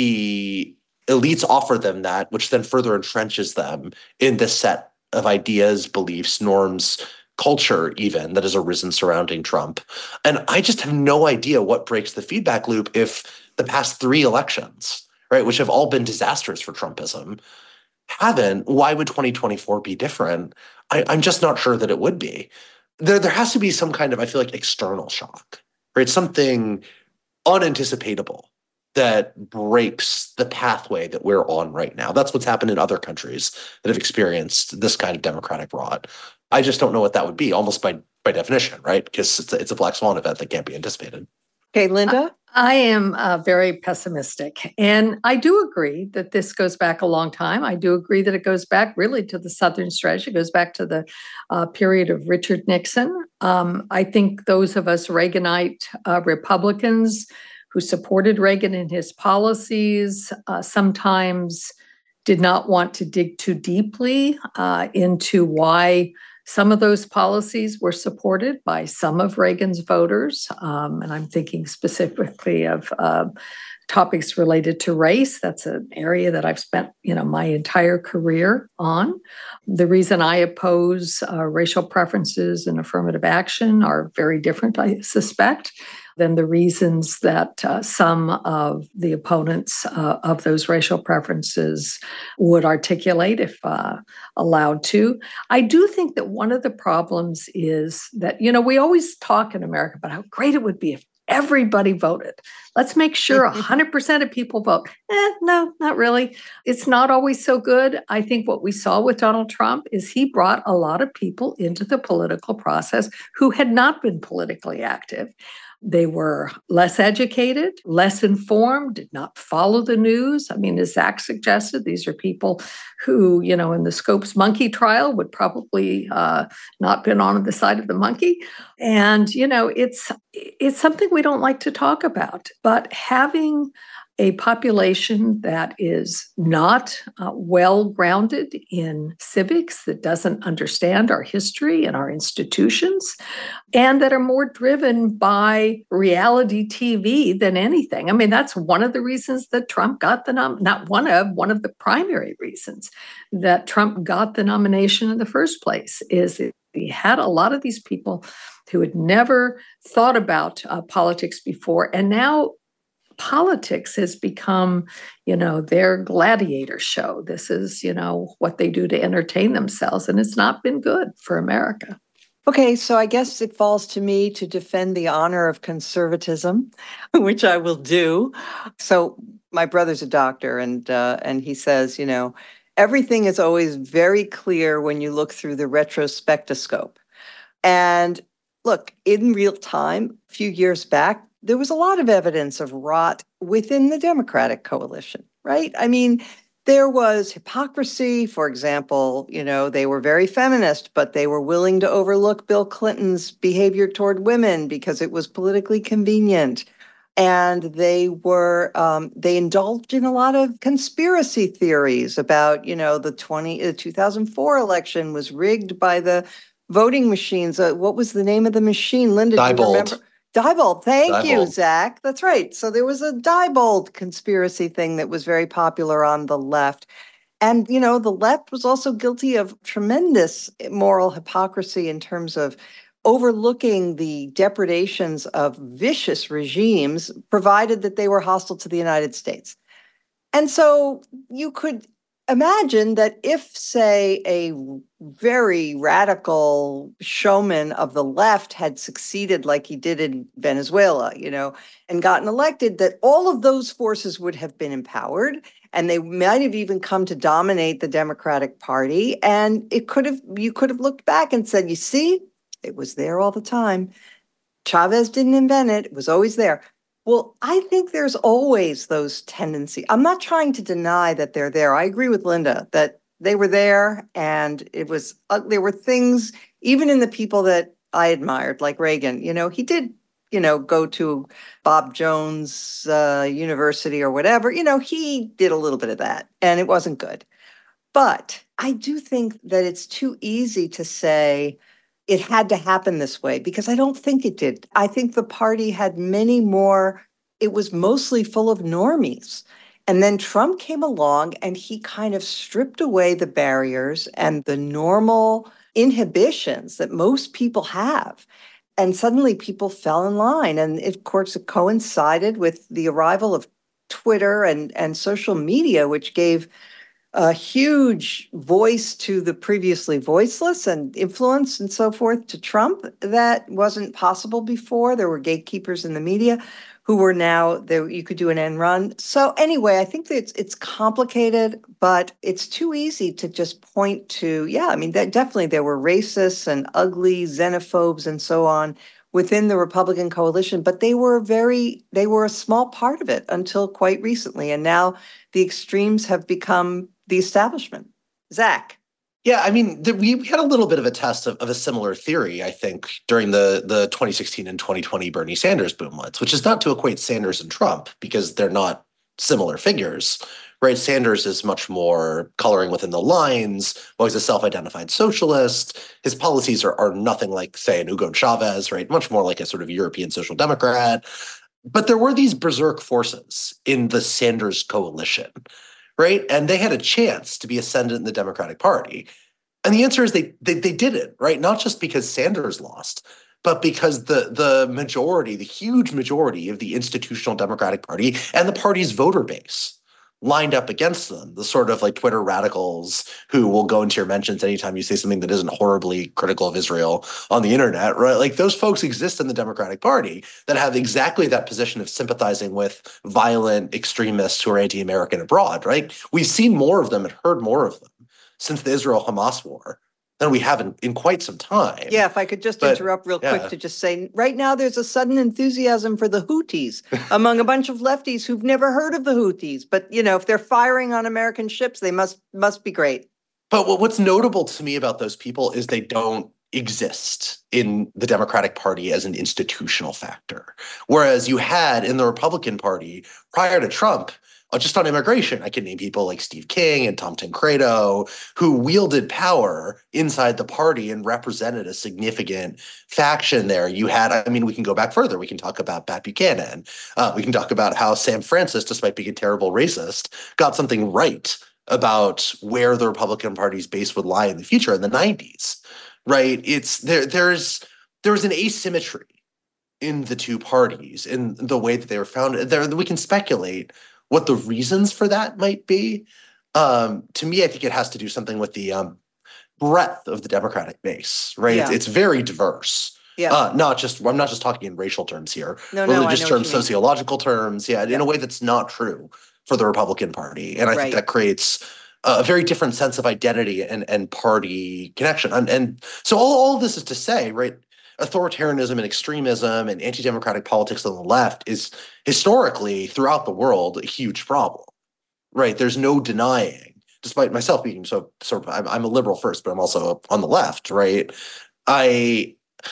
S5: the elites offer them that, which then further entrenches them in this set of ideas, beliefs, norms, culture even that has arisen surrounding Trump. And I just have no idea what breaks the feedback loop if the past three elections, right, which have all been disasters for Trumpism, haven't. Why would twenty twenty-four be different? I, I'm just not sure that it would be. There, there has to be some kind of, I feel like, external shock, right? Something unanticipatable that breaks the pathway that we're on right now. That's what's happened in other countries that have experienced this kind of democratic rot. I just don't know what that would be, almost by by definition, right? Because it's a, it's a black swan event that can't be anticipated.
S3: Okay, Linda?
S4: I am uh, very pessimistic. And I do agree that this goes back a long time. I do agree that it goes back really to the Southern stretch. It goes back to the uh, period of Richard Nixon. Um, I think those of us Reaganite uh, Republicans who supported Reagan and his policies uh, sometimes did not want to dig too deeply uh, into why some of those policies were supported by some of Reagan's voters, um, and I'm thinking specifically of uh, topics related to race. That's an area that I've spent, you know, my entire career on. The reason I oppose uh, racial preferences and affirmative action are very different, I suspect, than the reasons that uh, some of the opponents uh, of those racial preferences would articulate if uh, allowed to. I do think that one of the problems is that, you know, we always talk in America about how great it would be if everybody voted. Let's make sure one hundred percent of people vote. Eh, no, not really. It's not always so good. I think what we saw with Donald Trump is he brought a lot of people into the political process who had not been politically active. They were less educated, less informed, did not follow the news. I mean, as Zach suggested, these are people who, you know, in the Scopes monkey trial would probably uh, not been on the side of the monkey. And, you know, it's it's something we don't like to talk about. But having a population that is not uh, well-grounded in civics, that doesn't understand our history and our institutions, and that are more driven by reality T V than anything. I mean, that's one of the reasons that Trump got the nom- not one of, one of the primary reasons that Trump got the nomination in the first place, is that he had a lot of these people who had never thought about uh, politics before, and now politics has become, you know, their gladiator show. This is, you know, what they do to entertain themselves, and it's not been good for America.
S3: Okay, so I guess it falls to me to defend the honor of conservatism, which I will do. So my brother's a doctor, and uh, and he says, you know, everything is always very clear when you look through the retrospectoscope. And look, in real time, a few years back, there was a lot of evidence of rot within the Democratic coalition, right? I mean, there was hypocrisy. For example, you know, they were very feminist, but they were willing to overlook Bill Clinton's behavior toward women because it was politically convenient. And they were, um, they indulged in a lot of conspiracy theories about, you know, the twenty, the two thousand four election was rigged by the voting machines. Uh, what was the name of the machine? Linda, do you remember? Diebold. Thank Diebold. you, Zach. That's right. So there was a Diebold conspiracy thing that was very popular on the left. And, you know, the left was also guilty of tremendous moral hypocrisy in terms of overlooking the depredations of vicious regimes, provided that they were hostile to the United States. And so you could imagine that if, say, a very radical showman of the left had succeeded like he did in Venezuela, you know, and gotten elected, that all of those forces would have been empowered, and they might have even come to dominate the Democratic Party. And it could have, you could have looked back and said, you see, it was there all the time. Chavez didn't invent it. It was always there. Well, I think there's always those tendencies. I'm not trying to deny that they're there. I agree with Linda that they were there, and it was uh, there were things, even in the people that I admired, like Reagan. You know, he did, you know, go to Bob Jones uh, University or whatever. You know, he did a little bit of that, and it wasn't good. But I do think that it's too easy to say it had to happen this way, because I don't think it did. I think the party had many more, it was mostly full of normies. And then Trump came along and he kind of stripped away the barriers and the normal inhibitions that most people have. And suddenly people fell in line. And of course, it coincided with the arrival of Twitter and, and social media, which gave a huge voice to the previously voiceless and influence and so forth to Trump that wasn't possible before. There were gatekeepers in the media who were now there. You could do an end run. So anyway, I think that it's it's complicated, but it's too easy to just point to, yeah, I mean, that definitely there were racists and ugly xenophobes and so on within the Republican coalition, but they were very, they were a small part of it until quite recently. And now the extremes have become the establishment. Zach.
S5: Yeah, I mean, the, we had a little bit of a test of, of a similar theory, I think, during the, the twenty sixteen and twenty twenty Bernie Sanders boomlets, which is not to equate Sanders and Trump because they're not similar figures, right? Sanders is much more coloring within the lines. Well, he's a self-identified socialist. His policies are, are nothing like, say, an Hugo Chavez, right? Much more like a sort of European social democrat. But there were these berserk forces in the Sanders coalition, right? And they had a chance to be ascendant in the Democratic Party. And the answer is they they, they didn't, right? Not just because Sanders lost, but because the, the majority, the huge majority of the institutional Democratic Party and the party's voter base lined up against them, the sort of like Twitter radicals who will go into your mentions anytime you say something that isn't horribly critical of Israel on the internet, right? Like those folks exist in the Democratic Party that have exactly that position of sympathizing with violent extremists who are anti-American abroad, right? We've seen more of them and heard more of them since the Israel-Hamas war than we have in, in quite some time.
S3: Yeah, if I could just but, interrupt real yeah. quick to just say, right now there's a sudden enthusiasm for the Houthis among a bunch of lefties who've never heard of the Houthis. But, you know, if they're firing on American ships, they must must be great.
S5: But what's notable to me about those people is they don't exist in the Democratic Party as an institutional factor. Whereas you had in the Republican Party prior to Trump, just on immigration, I can name people like Steve King and Tom Tancredo, who wielded power inside the party and represented a significant faction there. You had, I mean, we can go back further. We can talk about Pat Buchanan. Uh, we can talk about how Sam Francis, despite being a terrible racist, got something right about where the Republican Party's base would lie in the future in the nineties, right? It's there. There's there's an asymmetry in the two parties, in the way that they were founded. There, we can speculate what the reasons for that might be. Um, to me, I think it has to do something with the um, breadth of the Democratic base, right?
S3: Yeah.
S5: It's, it's very diverse.
S3: Yeah.
S5: Uh, not just, I'm not just talking in racial terms here,
S3: No, no, I
S5: religious
S3: know what
S5: terms,
S3: you mean.
S5: sociological terms, yeah,
S3: Yeah.
S5: in a way that's not true for the Republican Party. And I
S3: Right.
S5: think that creates a very different sense of identity and, and party connection. And, and so all, all of this is to say, right, authoritarianism and extremism and anti-democratic politics on the left is historically throughout the world a huge problem, right? There's no denying, despite myself being so sort of, I'm, I'm a liberal first, but I'm also on the left, right? I,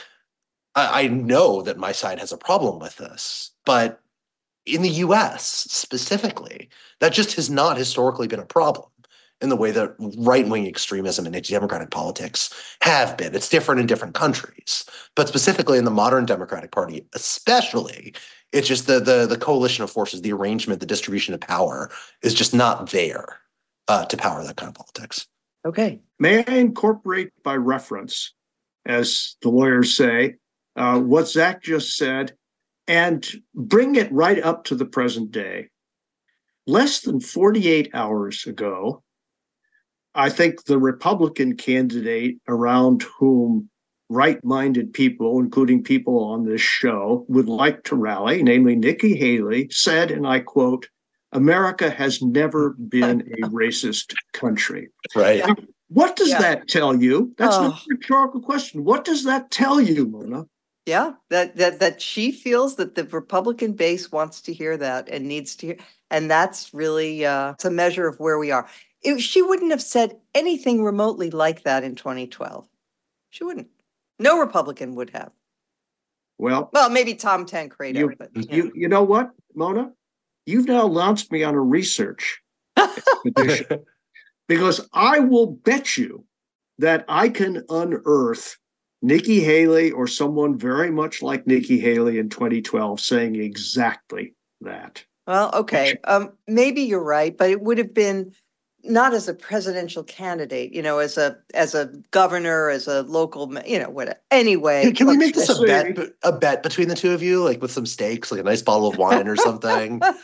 S5: I I know that my side has a problem with this, but in the U S specifically, that just has not historically been a problem in the way that right-wing extremism and anti-democratic politics have been. It's different in different countries, but specifically in the modern Democratic Party, especially, it's just the the, the coalition of forces, the arrangement, the distribution of power is just not there uh, to power that kind of politics.
S3: Okay.
S7: May I incorporate by reference, as the lawyers say, uh, what Zach just said, and bring it right up to the present day? Less than forty-eight hours ago, I think the Republican candidate around whom right-minded people, including people on this show, would like to rally, namely Nikki Haley, said, and I quote, "America has never been a racist country."
S5: Right.
S7: Now, what does
S3: Yeah.
S7: that tell you? That's
S3: Oh.
S7: not a rhetorical question. What does that tell you, Mona?
S3: Yeah, that that that she feels that the Republican base wants to hear that and needs to hear, and that's really uh, it's a measure of where we are. It, she wouldn't have said anything remotely like that in twenty twelve. She wouldn't. No Republican would have.
S7: Well,
S3: Well, maybe Tom Tancredo,
S7: you,
S3: but you
S7: you, you know what, Mona? You've now launched me on a research expedition because I will bet you that I can unearth Nikki Haley or someone very much like Nikki Haley in twenty twelve saying exactly that.
S3: well, okay. Um, maybe you're right, but it would have been not as a presidential candidate, you know, as a as a governor, as a local, ma- you know, what. Anyway,
S5: Can, can we
S3: look,
S5: make this a
S7: Actually-
S5: bet, b- a bet between the two of you, like with some stakes, like a nice bottle of wine or something?
S3: uh,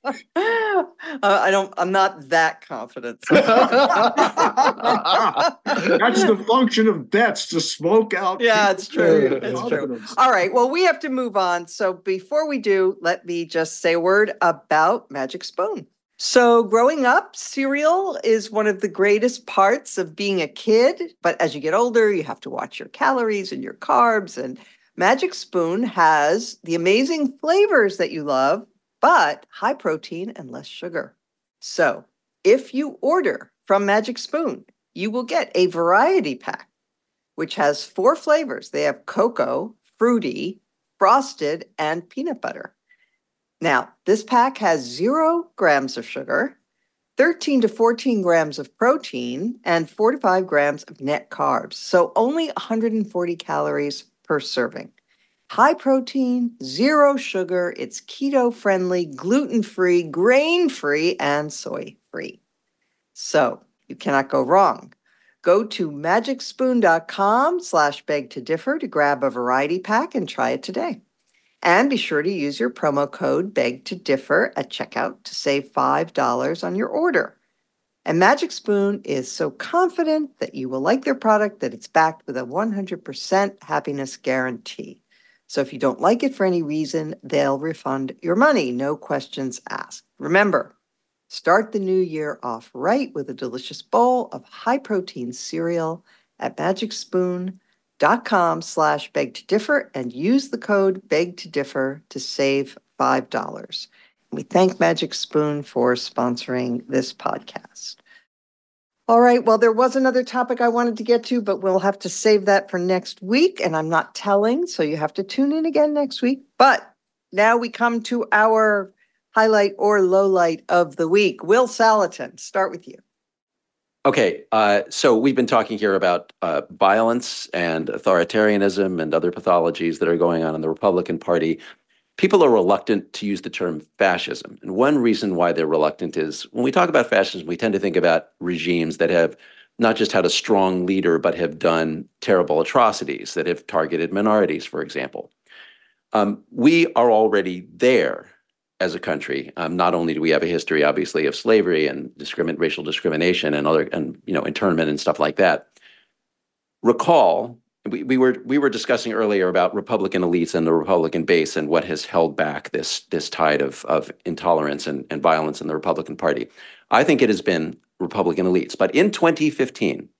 S3: I don't. I'm not that confident. so-
S7: That's the function of bets, to smoke out.
S3: Yeah, it's true.
S7: people's
S3: It's true.
S7: confidence.
S3: All right. Well, we have to move on. So before we do, let me just say a word about Magic Spoon. So growing up, cereal is one of the greatest parts of being a kid. But as you get older, you have to watch your calories and your carbs. And Magic Spoon has the amazing flavors that you love, but high protein and less sugar. So if you order from Magic Spoon, you will get a variety pack, which has four flavors. They have cocoa, fruity, frosted, and peanut butter. Now, this pack has zero grams of sugar, thirteen to fourteen grams of protein, and four to five grams of net carbs. So only one hundred forty calories per serving. High protein, zero sugar. It's keto friendly, gluten free, grain free, and soy free. So you cannot go wrong. Go to magicspoon.com slash beg to differ to grab a variety pack and try it today. And be sure to use your promo code beg to differ at checkout to save five dollars on your order. And Magic Spoon is so confident that you will like their product that it's backed with a one hundred percent happiness guarantee. So if you don't like it for any reason, they'll refund your money, no questions asked. Remember, start the new year off right with a delicious bowl of high-protein cereal at magicspoon.com slash beg to differ and use the code beg to differ to save five dollars. We thank Magic Spoon for sponsoring this podcast. All right, well, there was another topic I wanted to get to, but we'll have to save that for next week, and I'm not telling, so you have to tune in again next week. But now we come to our highlight or lowlight of the week. Will Salatin, start with you.
S6: Okay, uh, so we've been talking here about uh, violence and authoritarianism and other pathologies that are going on in the Republican Party. People are reluctant to use the term fascism. And one reason why they're reluctant is when we talk about fascism, we tend to think about regimes that have not just had a strong leader, but have done terrible atrocities, that have targeted minorities, for example. Um, we are already there as a country. Um, not only do we have a history, obviously, of slavery and discrimin- racial discrimination and other, and you know, internment and stuff like that. Recall, we, we were we were discussing earlier about Republican elites and the Republican base and what has held back this this tide of of intolerance and, and violence in the Republican Party. I think it has been Republican elites. But in twenty fifteen,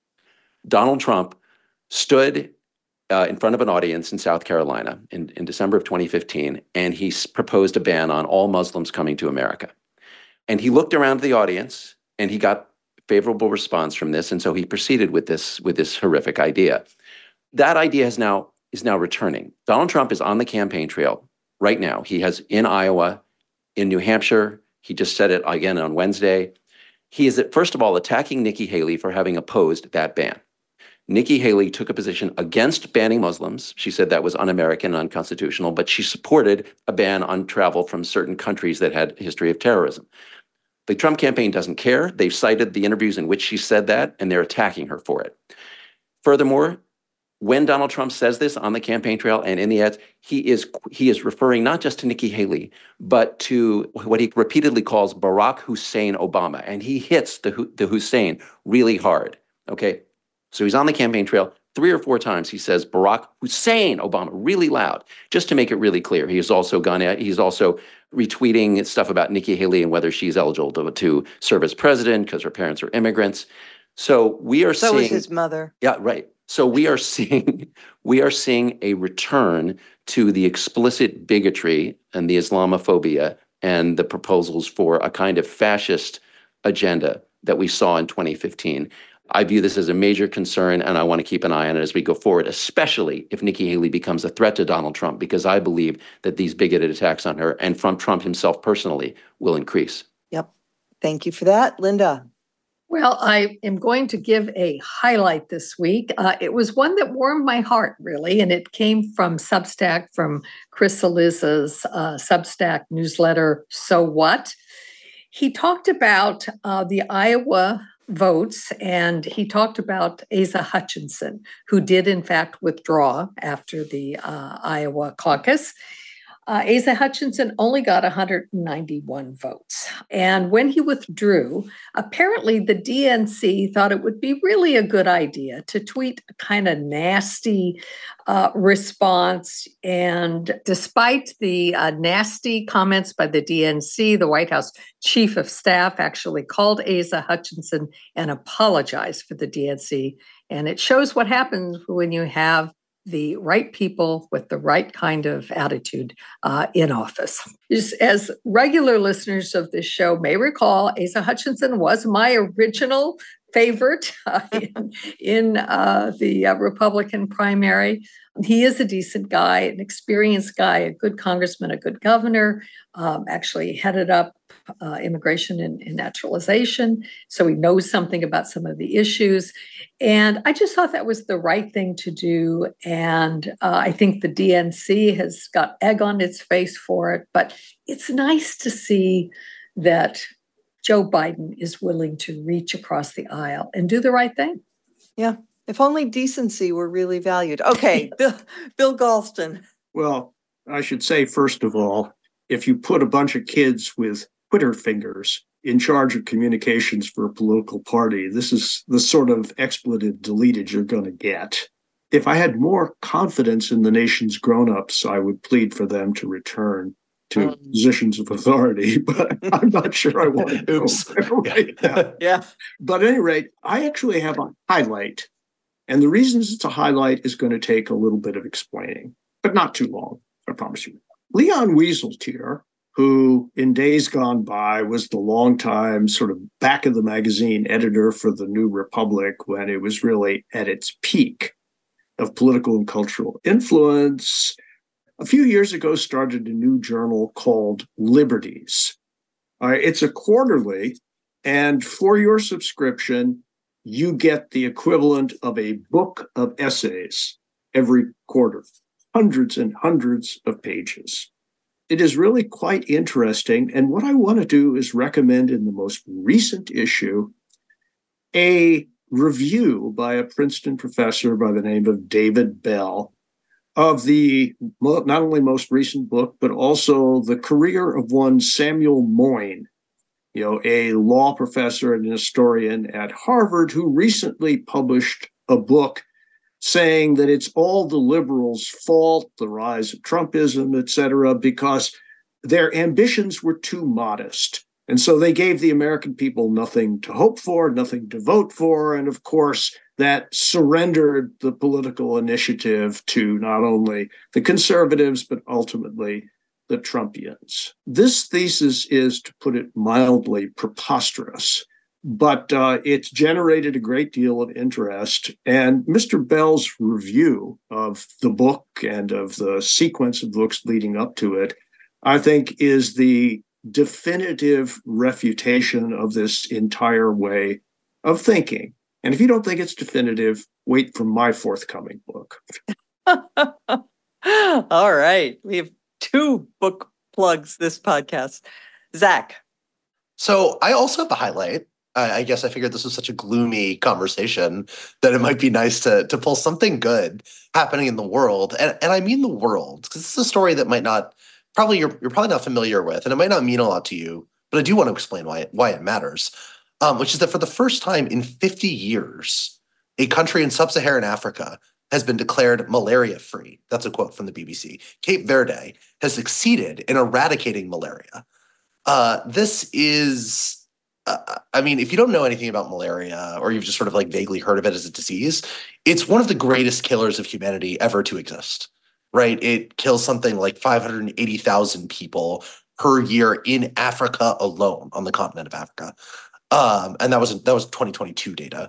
S6: Donald Trump stood Uh, in front of an audience in South Carolina in, in December of twenty fifteen, and he s- proposed a ban on all Muslims coming to America. And he looked around the audience, and he got favorable response from this, and so he proceeded with this with this horrific idea. That idea is now is now returning. Donald Trump is on the campaign trail right now. He has in Iowa, in New Hampshire. He just said it again on Wednesday. He is, first of all, attacking Nikki Haley for having opposed that ban. Nikki Haley took a position against banning Muslims. She said that was un-American and unconstitutional, but she supported a ban on travel from certain countries that had a history of terrorism. The Trump campaign doesn't care. They've cited the interviews in which she said that, and they're attacking her for it. Furthermore, when Donald Trump says this on the campaign trail and in the ads, he is he is referring not just to Nikki Haley, but to what he repeatedly calls Barack Hussein Obama, and he hits the the Hussein really hard. Okay. So he's on the campaign trail. Three or four times he says Barack Hussein Obama really loud, just to make it really clear. He has also gone at, he's also retweeting stuff about Nikki Haley and whether she's eligible to, to serve as president because her parents are immigrants. So we are
S3: so
S6: seeing.
S3: So is his mother.
S6: Yeah, right. So we are seeing we are seeing a return to the explicit bigotry and the Islamophobia and the proposals for a kind of fascist agenda that we saw in twenty fifteen. I view this as a major concern, and I want to keep an eye on it as we go forward, especially if Nikki Haley becomes a threat to Donald Trump, because I believe that these bigoted attacks on her and from Trump himself personally will increase.
S3: Yep. Thank you for that. Linda.
S4: Well, I am going to give a highlight this week. Uh, it was one that warmed my heart, really, and it came from Substack, from Chris Cillizza's uh, Substack newsletter, So What? He talked about uh, the Iowa votes, and he talked about Asa Hutchinson, who did, in fact, withdraw after the uh, Iowa caucus. Uh, Asa Hutchinson only got one hundred ninety-one votes. And when he withdrew, apparently the D N C thought it would be really a good idea to tweet a kind of nasty uh, response. And despite the uh, nasty comments by the D N C, the White House chief of staff actually called Asa Hutchinson and apologized for the D N C. And it shows what happens when you have the right people with the right kind of attitude uh, in office. As regular listeners of this show may recall, Asa Hutchinson was my original favorite uh, in, in uh, the uh, Republican primary. He is a decent guy, an experienced guy, a good congressman, a good governor, um, actually headed up uh, immigration and, and naturalization. So he knows something about some of the issues. And I just thought that was the right thing to do. And uh, I think the D N C has got egg on its face for it. But it's nice to see that Joe Biden is willing to reach across the aisle and do the right thing.
S3: Yeah. If only decency were really valued. Okay, Bill, Bill Galston.
S7: Well, I should say, first of all, if you put a bunch of kids with Twitter fingers in charge of communications for a political party, this is the sort of expletive deleted you're going to get. If I had more confidence in the nation's grown-ups, I would plead for them to return to um, positions of authority, but I'm not sure I want to go there right now.
S3: Yeah.
S7: But at any rate, I actually have a highlight. And the reasons it's a highlight is going to take a little bit of explaining, but not too long, I promise you. Leon Wieseltier, who in days gone by was the longtime sort of back of the magazine editor for the New Republic when it was really at its peak of political and cultural influence, a few years ago started a new journal called Liberties. Uh, it's a quarterly, and for your subscription, you get the equivalent of a book of essays every quarter, hundreds and hundreds of pages. It is really quite interesting. And what I want to do is recommend in the most recent issue a review by a Princeton professor by the name of David Bell of the not only most recent book, but also the career of one Samuel Moyn, you know, a law professor and an historian at Harvard, who recently published a book saying that it's all the liberals' fault, the rise of Trumpism, et cetera, because their ambitions were too modest. And so they gave the American people nothing to hope for, nothing to vote for. And of course, that surrendered the political initiative to not only the conservatives, but ultimately the Trumpians. This thesis is, to put it mildly, preposterous, but uh, it's generated a great deal of interest. And Mister Bell's review of the book and of the sequence of books leading up to it, I think, is the definitive refutation of this entire way of thinking. And if you don't think it's definitive, wait for my forthcoming book.
S3: All right. We have two book plugs this podcast. Zach.
S5: So I also have a highlight. I, I guess I figured this was such a gloomy conversation that it might be nice to, to pull something good happening in the world. And, and I mean the world, because this is a story that might not Probably you're you're probably not familiar with, and it might not mean a lot to you, but I do want to explain why it, why it matters. Um, which is that for the first time in fifty years, a country in sub-Saharan Africa has been declared malaria-free. That's a quote from the B B C. Cape Verde has succeeded in eradicating malaria. Uh, this is, uh, I mean, if you don't know anything about malaria, or you've just sort of like vaguely heard of it as a disease, it's one of the greatest killers of humanity ever to exist. Right, it kills something like five hundred eighty thousand people per year in Africa alone, on the continent of Africa, um, and that was that was twenty twenty-two data.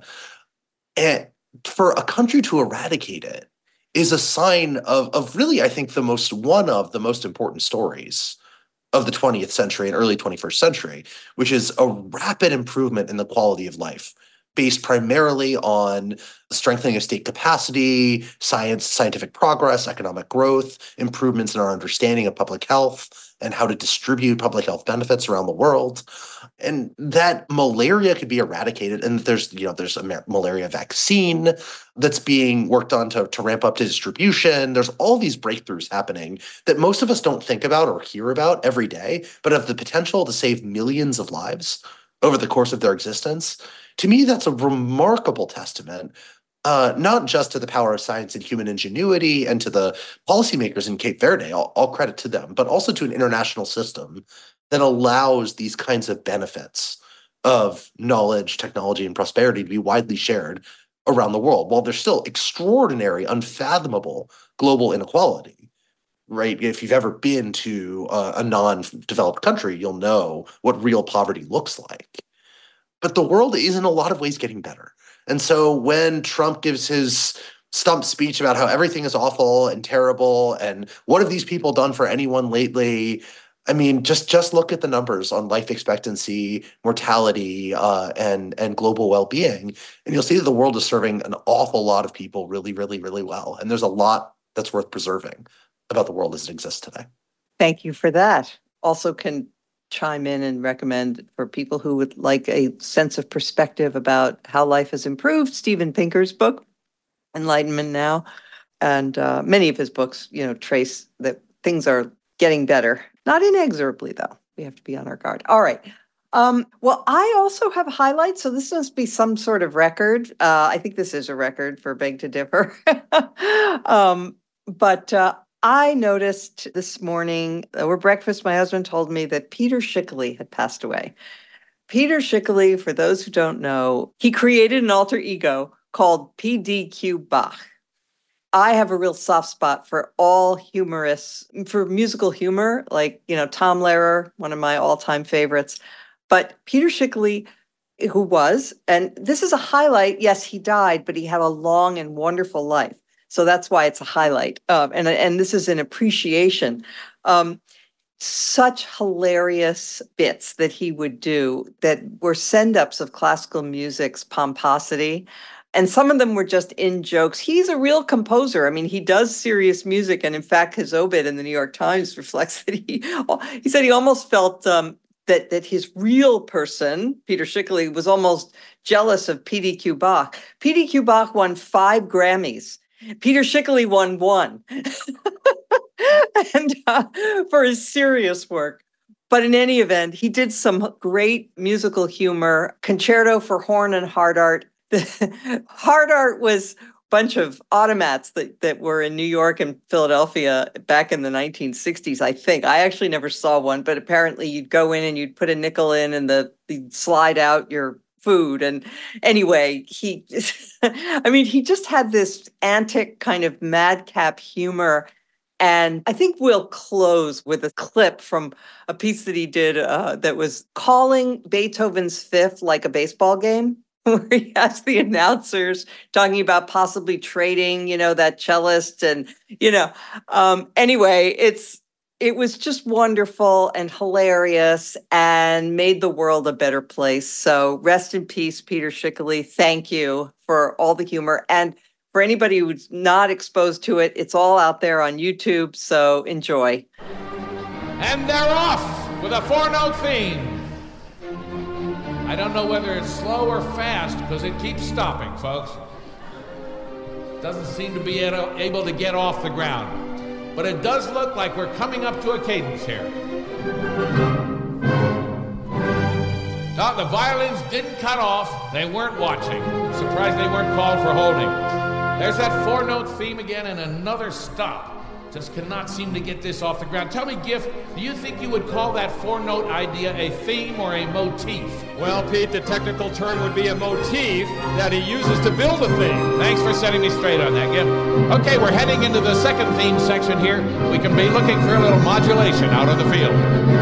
S5: And for a country to eradicate it is a sign of of really, I think, the most one of the most important stories of the twentieth century and early twenty-first century, which is a rapid improvement in the quality of life, based primarily on strengthening of state capacity, science, scientific progress, economic growth, improvements in our understanding of public health and how to distribute public health benefits around the world. And that malaria could be eradicated. And there's, you know, there's a malaria vaccine that's being worked on to, to ramp up to distribution. There's all these breakthroughs happening that most of us don't think about or hear about every day, but have the potential to save millions of lives over the course of their existence. To me, that's a remarkable testament, uh, not just to the power of science and human ingenuity and to the policymakers in Cape Verde, all, all credit to them, but also to an international system that allows these kinds of benefits of knowledge, technology, and prosperity to be widely shared around the world, while there's still extraordinary, unfathomable global inequality. Right? If you've ever been to a, a non-developed country, you'll know what real poverty looks like. But the world is in a lot of ways getting better. And so when Trump gives his stump speech about how everything is awful and terrible and what have these people done for anyone lately, I mean, just just look at the numbers on life expectancy, mortality, uh, and, and global well-being, and you'll see that the world is serving an awful lot of people really, really, really well. And there's a lot that's worth preserving about the world as it exists today.
S3: Thank you for that. Also can chime in and recommend for people who would like a sense of perspective about how life has improved, Steven Pinker's book, Enlightenment Now. And uh, many of his books, you know, trace that things are getting better. Not inexorably, though. We have to be on our guard. All right. Um, well, I also have highlights, so this must be some sort of record. Uh, I think this is a record for Beg to Differ. um, but uh, I noticed this morning over breakfast, my husband told me that Peter Schickele had passed away. Peter Schickele, for those who don't know, he created an alter ego called P D Q Bach. I have a real soft spot for all humorous, for musical humor, like, you know, Tom Lehrer, one of my all-time favorites. But Peter Schickele, who was, and this is a highlight, yes, he died, but he had a long and wonderful life. So that's why it's a highlight. Um, and, and this is an appreciation. Um, such hilarious bits that he would do that were send-ups of classical music's pomposity. And some of them were just in jokes. He's a real composer. I mean, he does serious music. And in fact, his obit in the New York Times reflects that he, he said he almost felt um, that, that his real person, Peter Schickele, was almost jealous of P D Q Bach. P D Q Bach won five Grammys Peter Schickele won one and uh, for his serious work. But in any event, he did some great musical humor, concerto for horn and hard art. The hard art was a bunch of automats that, that were in New York and Philadelphia back in the nineteen sixties, I think. I actually never saw one, but apparently you'd go in and you'd put a nickel in and the you'd slide out your food. And anyway, he, I mean, he just had this antic kind of madcap humor. And I think we'll close with a clip from a piece that he did uh, that was calling Beethoven's Fifth like a baseball game, where he asked the announcers talking about possibly trading, you know, that cellist. And, you know, um, anyway, it's it was just wonderful and hilarious and made the world a better place. So rest in peace, Peter Schickele. Thank you for all the humor. And for anybody who's not exposed to it, it's all out there on YouTube, so enjoy.
S8: And they're off with a four-note theme. I don't know whether it's slow or fast because it keeps stopping, folks. Doesn't seem to be able to get off the ground. But it does look like we're coming up to a cadence here. No, the violins didn't cut off. They weren't watching. Surprised they weren't called for holding. There's that four-note theme again and another stop. Just cannot seem to get this off the ground. Tell me, Giff, do you think you would call that four-note idea a theme or a motif?
S9: Well, Pete, the technical term would be a motif that he uses to build a theme.
S8: Thanks for setting me straight on that, Giff. Okay, we're heading into the second theme section here. We can be looking for a little modulation out on the field.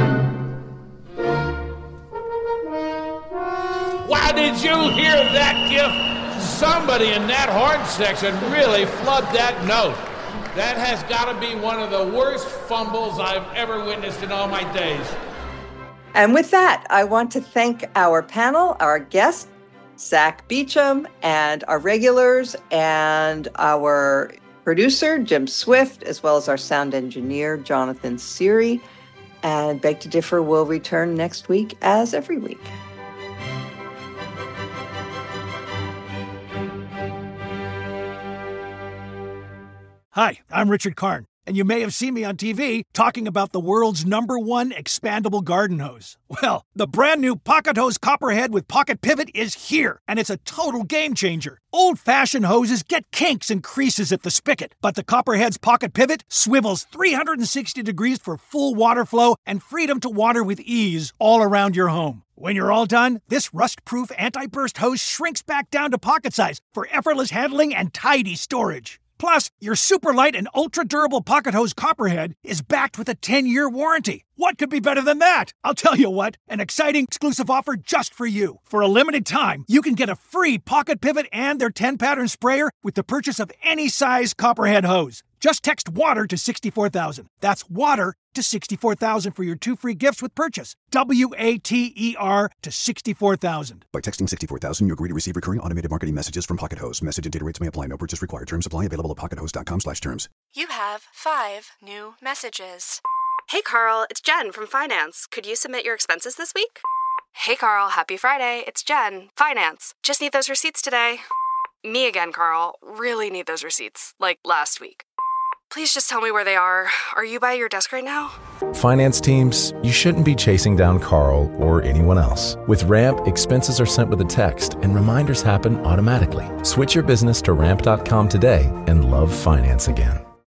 S8: Wow, did you hear that, Giff? Somebody in that horn section really flubbed that note. That has got to be one of the worst fumbles I've ever witnessed in all my days.
S3: And with that, I want to thank our panel, our guest, Zach Beecham, and our regulars, and our producer, Jim Swift, as well as our sound engineer, Jonathan Seary. And Beg to Differ will return next week, as every week.
S1: Hi, I'm Richard Karn, and you may have seen me on T V talking about the world's number one expandable garden hose. Well, the brand new Pocket Hose Copperhead with Pocket Pivot is here, and it's a total game changer. Old-fashioned hoses get kinks and creases at the spigot, but the Copperhead's Pocket Pivot swivels three hundred sixty degrees for full water flow and freedom to water with ease all around your home. When you're all done, this rust-proof anti-burst hose shrinks back down to pocket size for effortless handling and tidy storage. Plus, your super light and ultra-durable Pocket Hose Copperhead is backed with a ten-year warranty. What could be better than that? I'll tell you what, an exciting exclusive offer just for you. For a limited time, you can get a free Pocket Pivot and their ten-pattern sprayer with the purchase of any size Copperhead hose. Just text WATER to sixty-four thousand. That's WATER to sixty-four thousand for your two free gifts with purchase. W A T E R to sixty-four thousand.
S2: By texting sixty-four thousand, you agree to receive recurring automated marketing messages from Pocket Hose. Message and data rates may apply. No purchase required. Terms apply. Available at pockethose.com slash terms.
S10: You have five new messages. Hey, Carl, it's Jen from Finance. Could you submit your expenses this week? Hey, Carl, happy Friday. It's Jen, Finance. Just need those receipts today. Me again, Carl. Really need those receipts, like last week. Please just tell me where they are. Are you by your desk right now?
S11: Finance teams, you shouldn't be chasing down Carl or anyone else. With Ramp, expenses are sent with a text and reminders happen automatically. Switch your business to ramp dot com today and love finance again.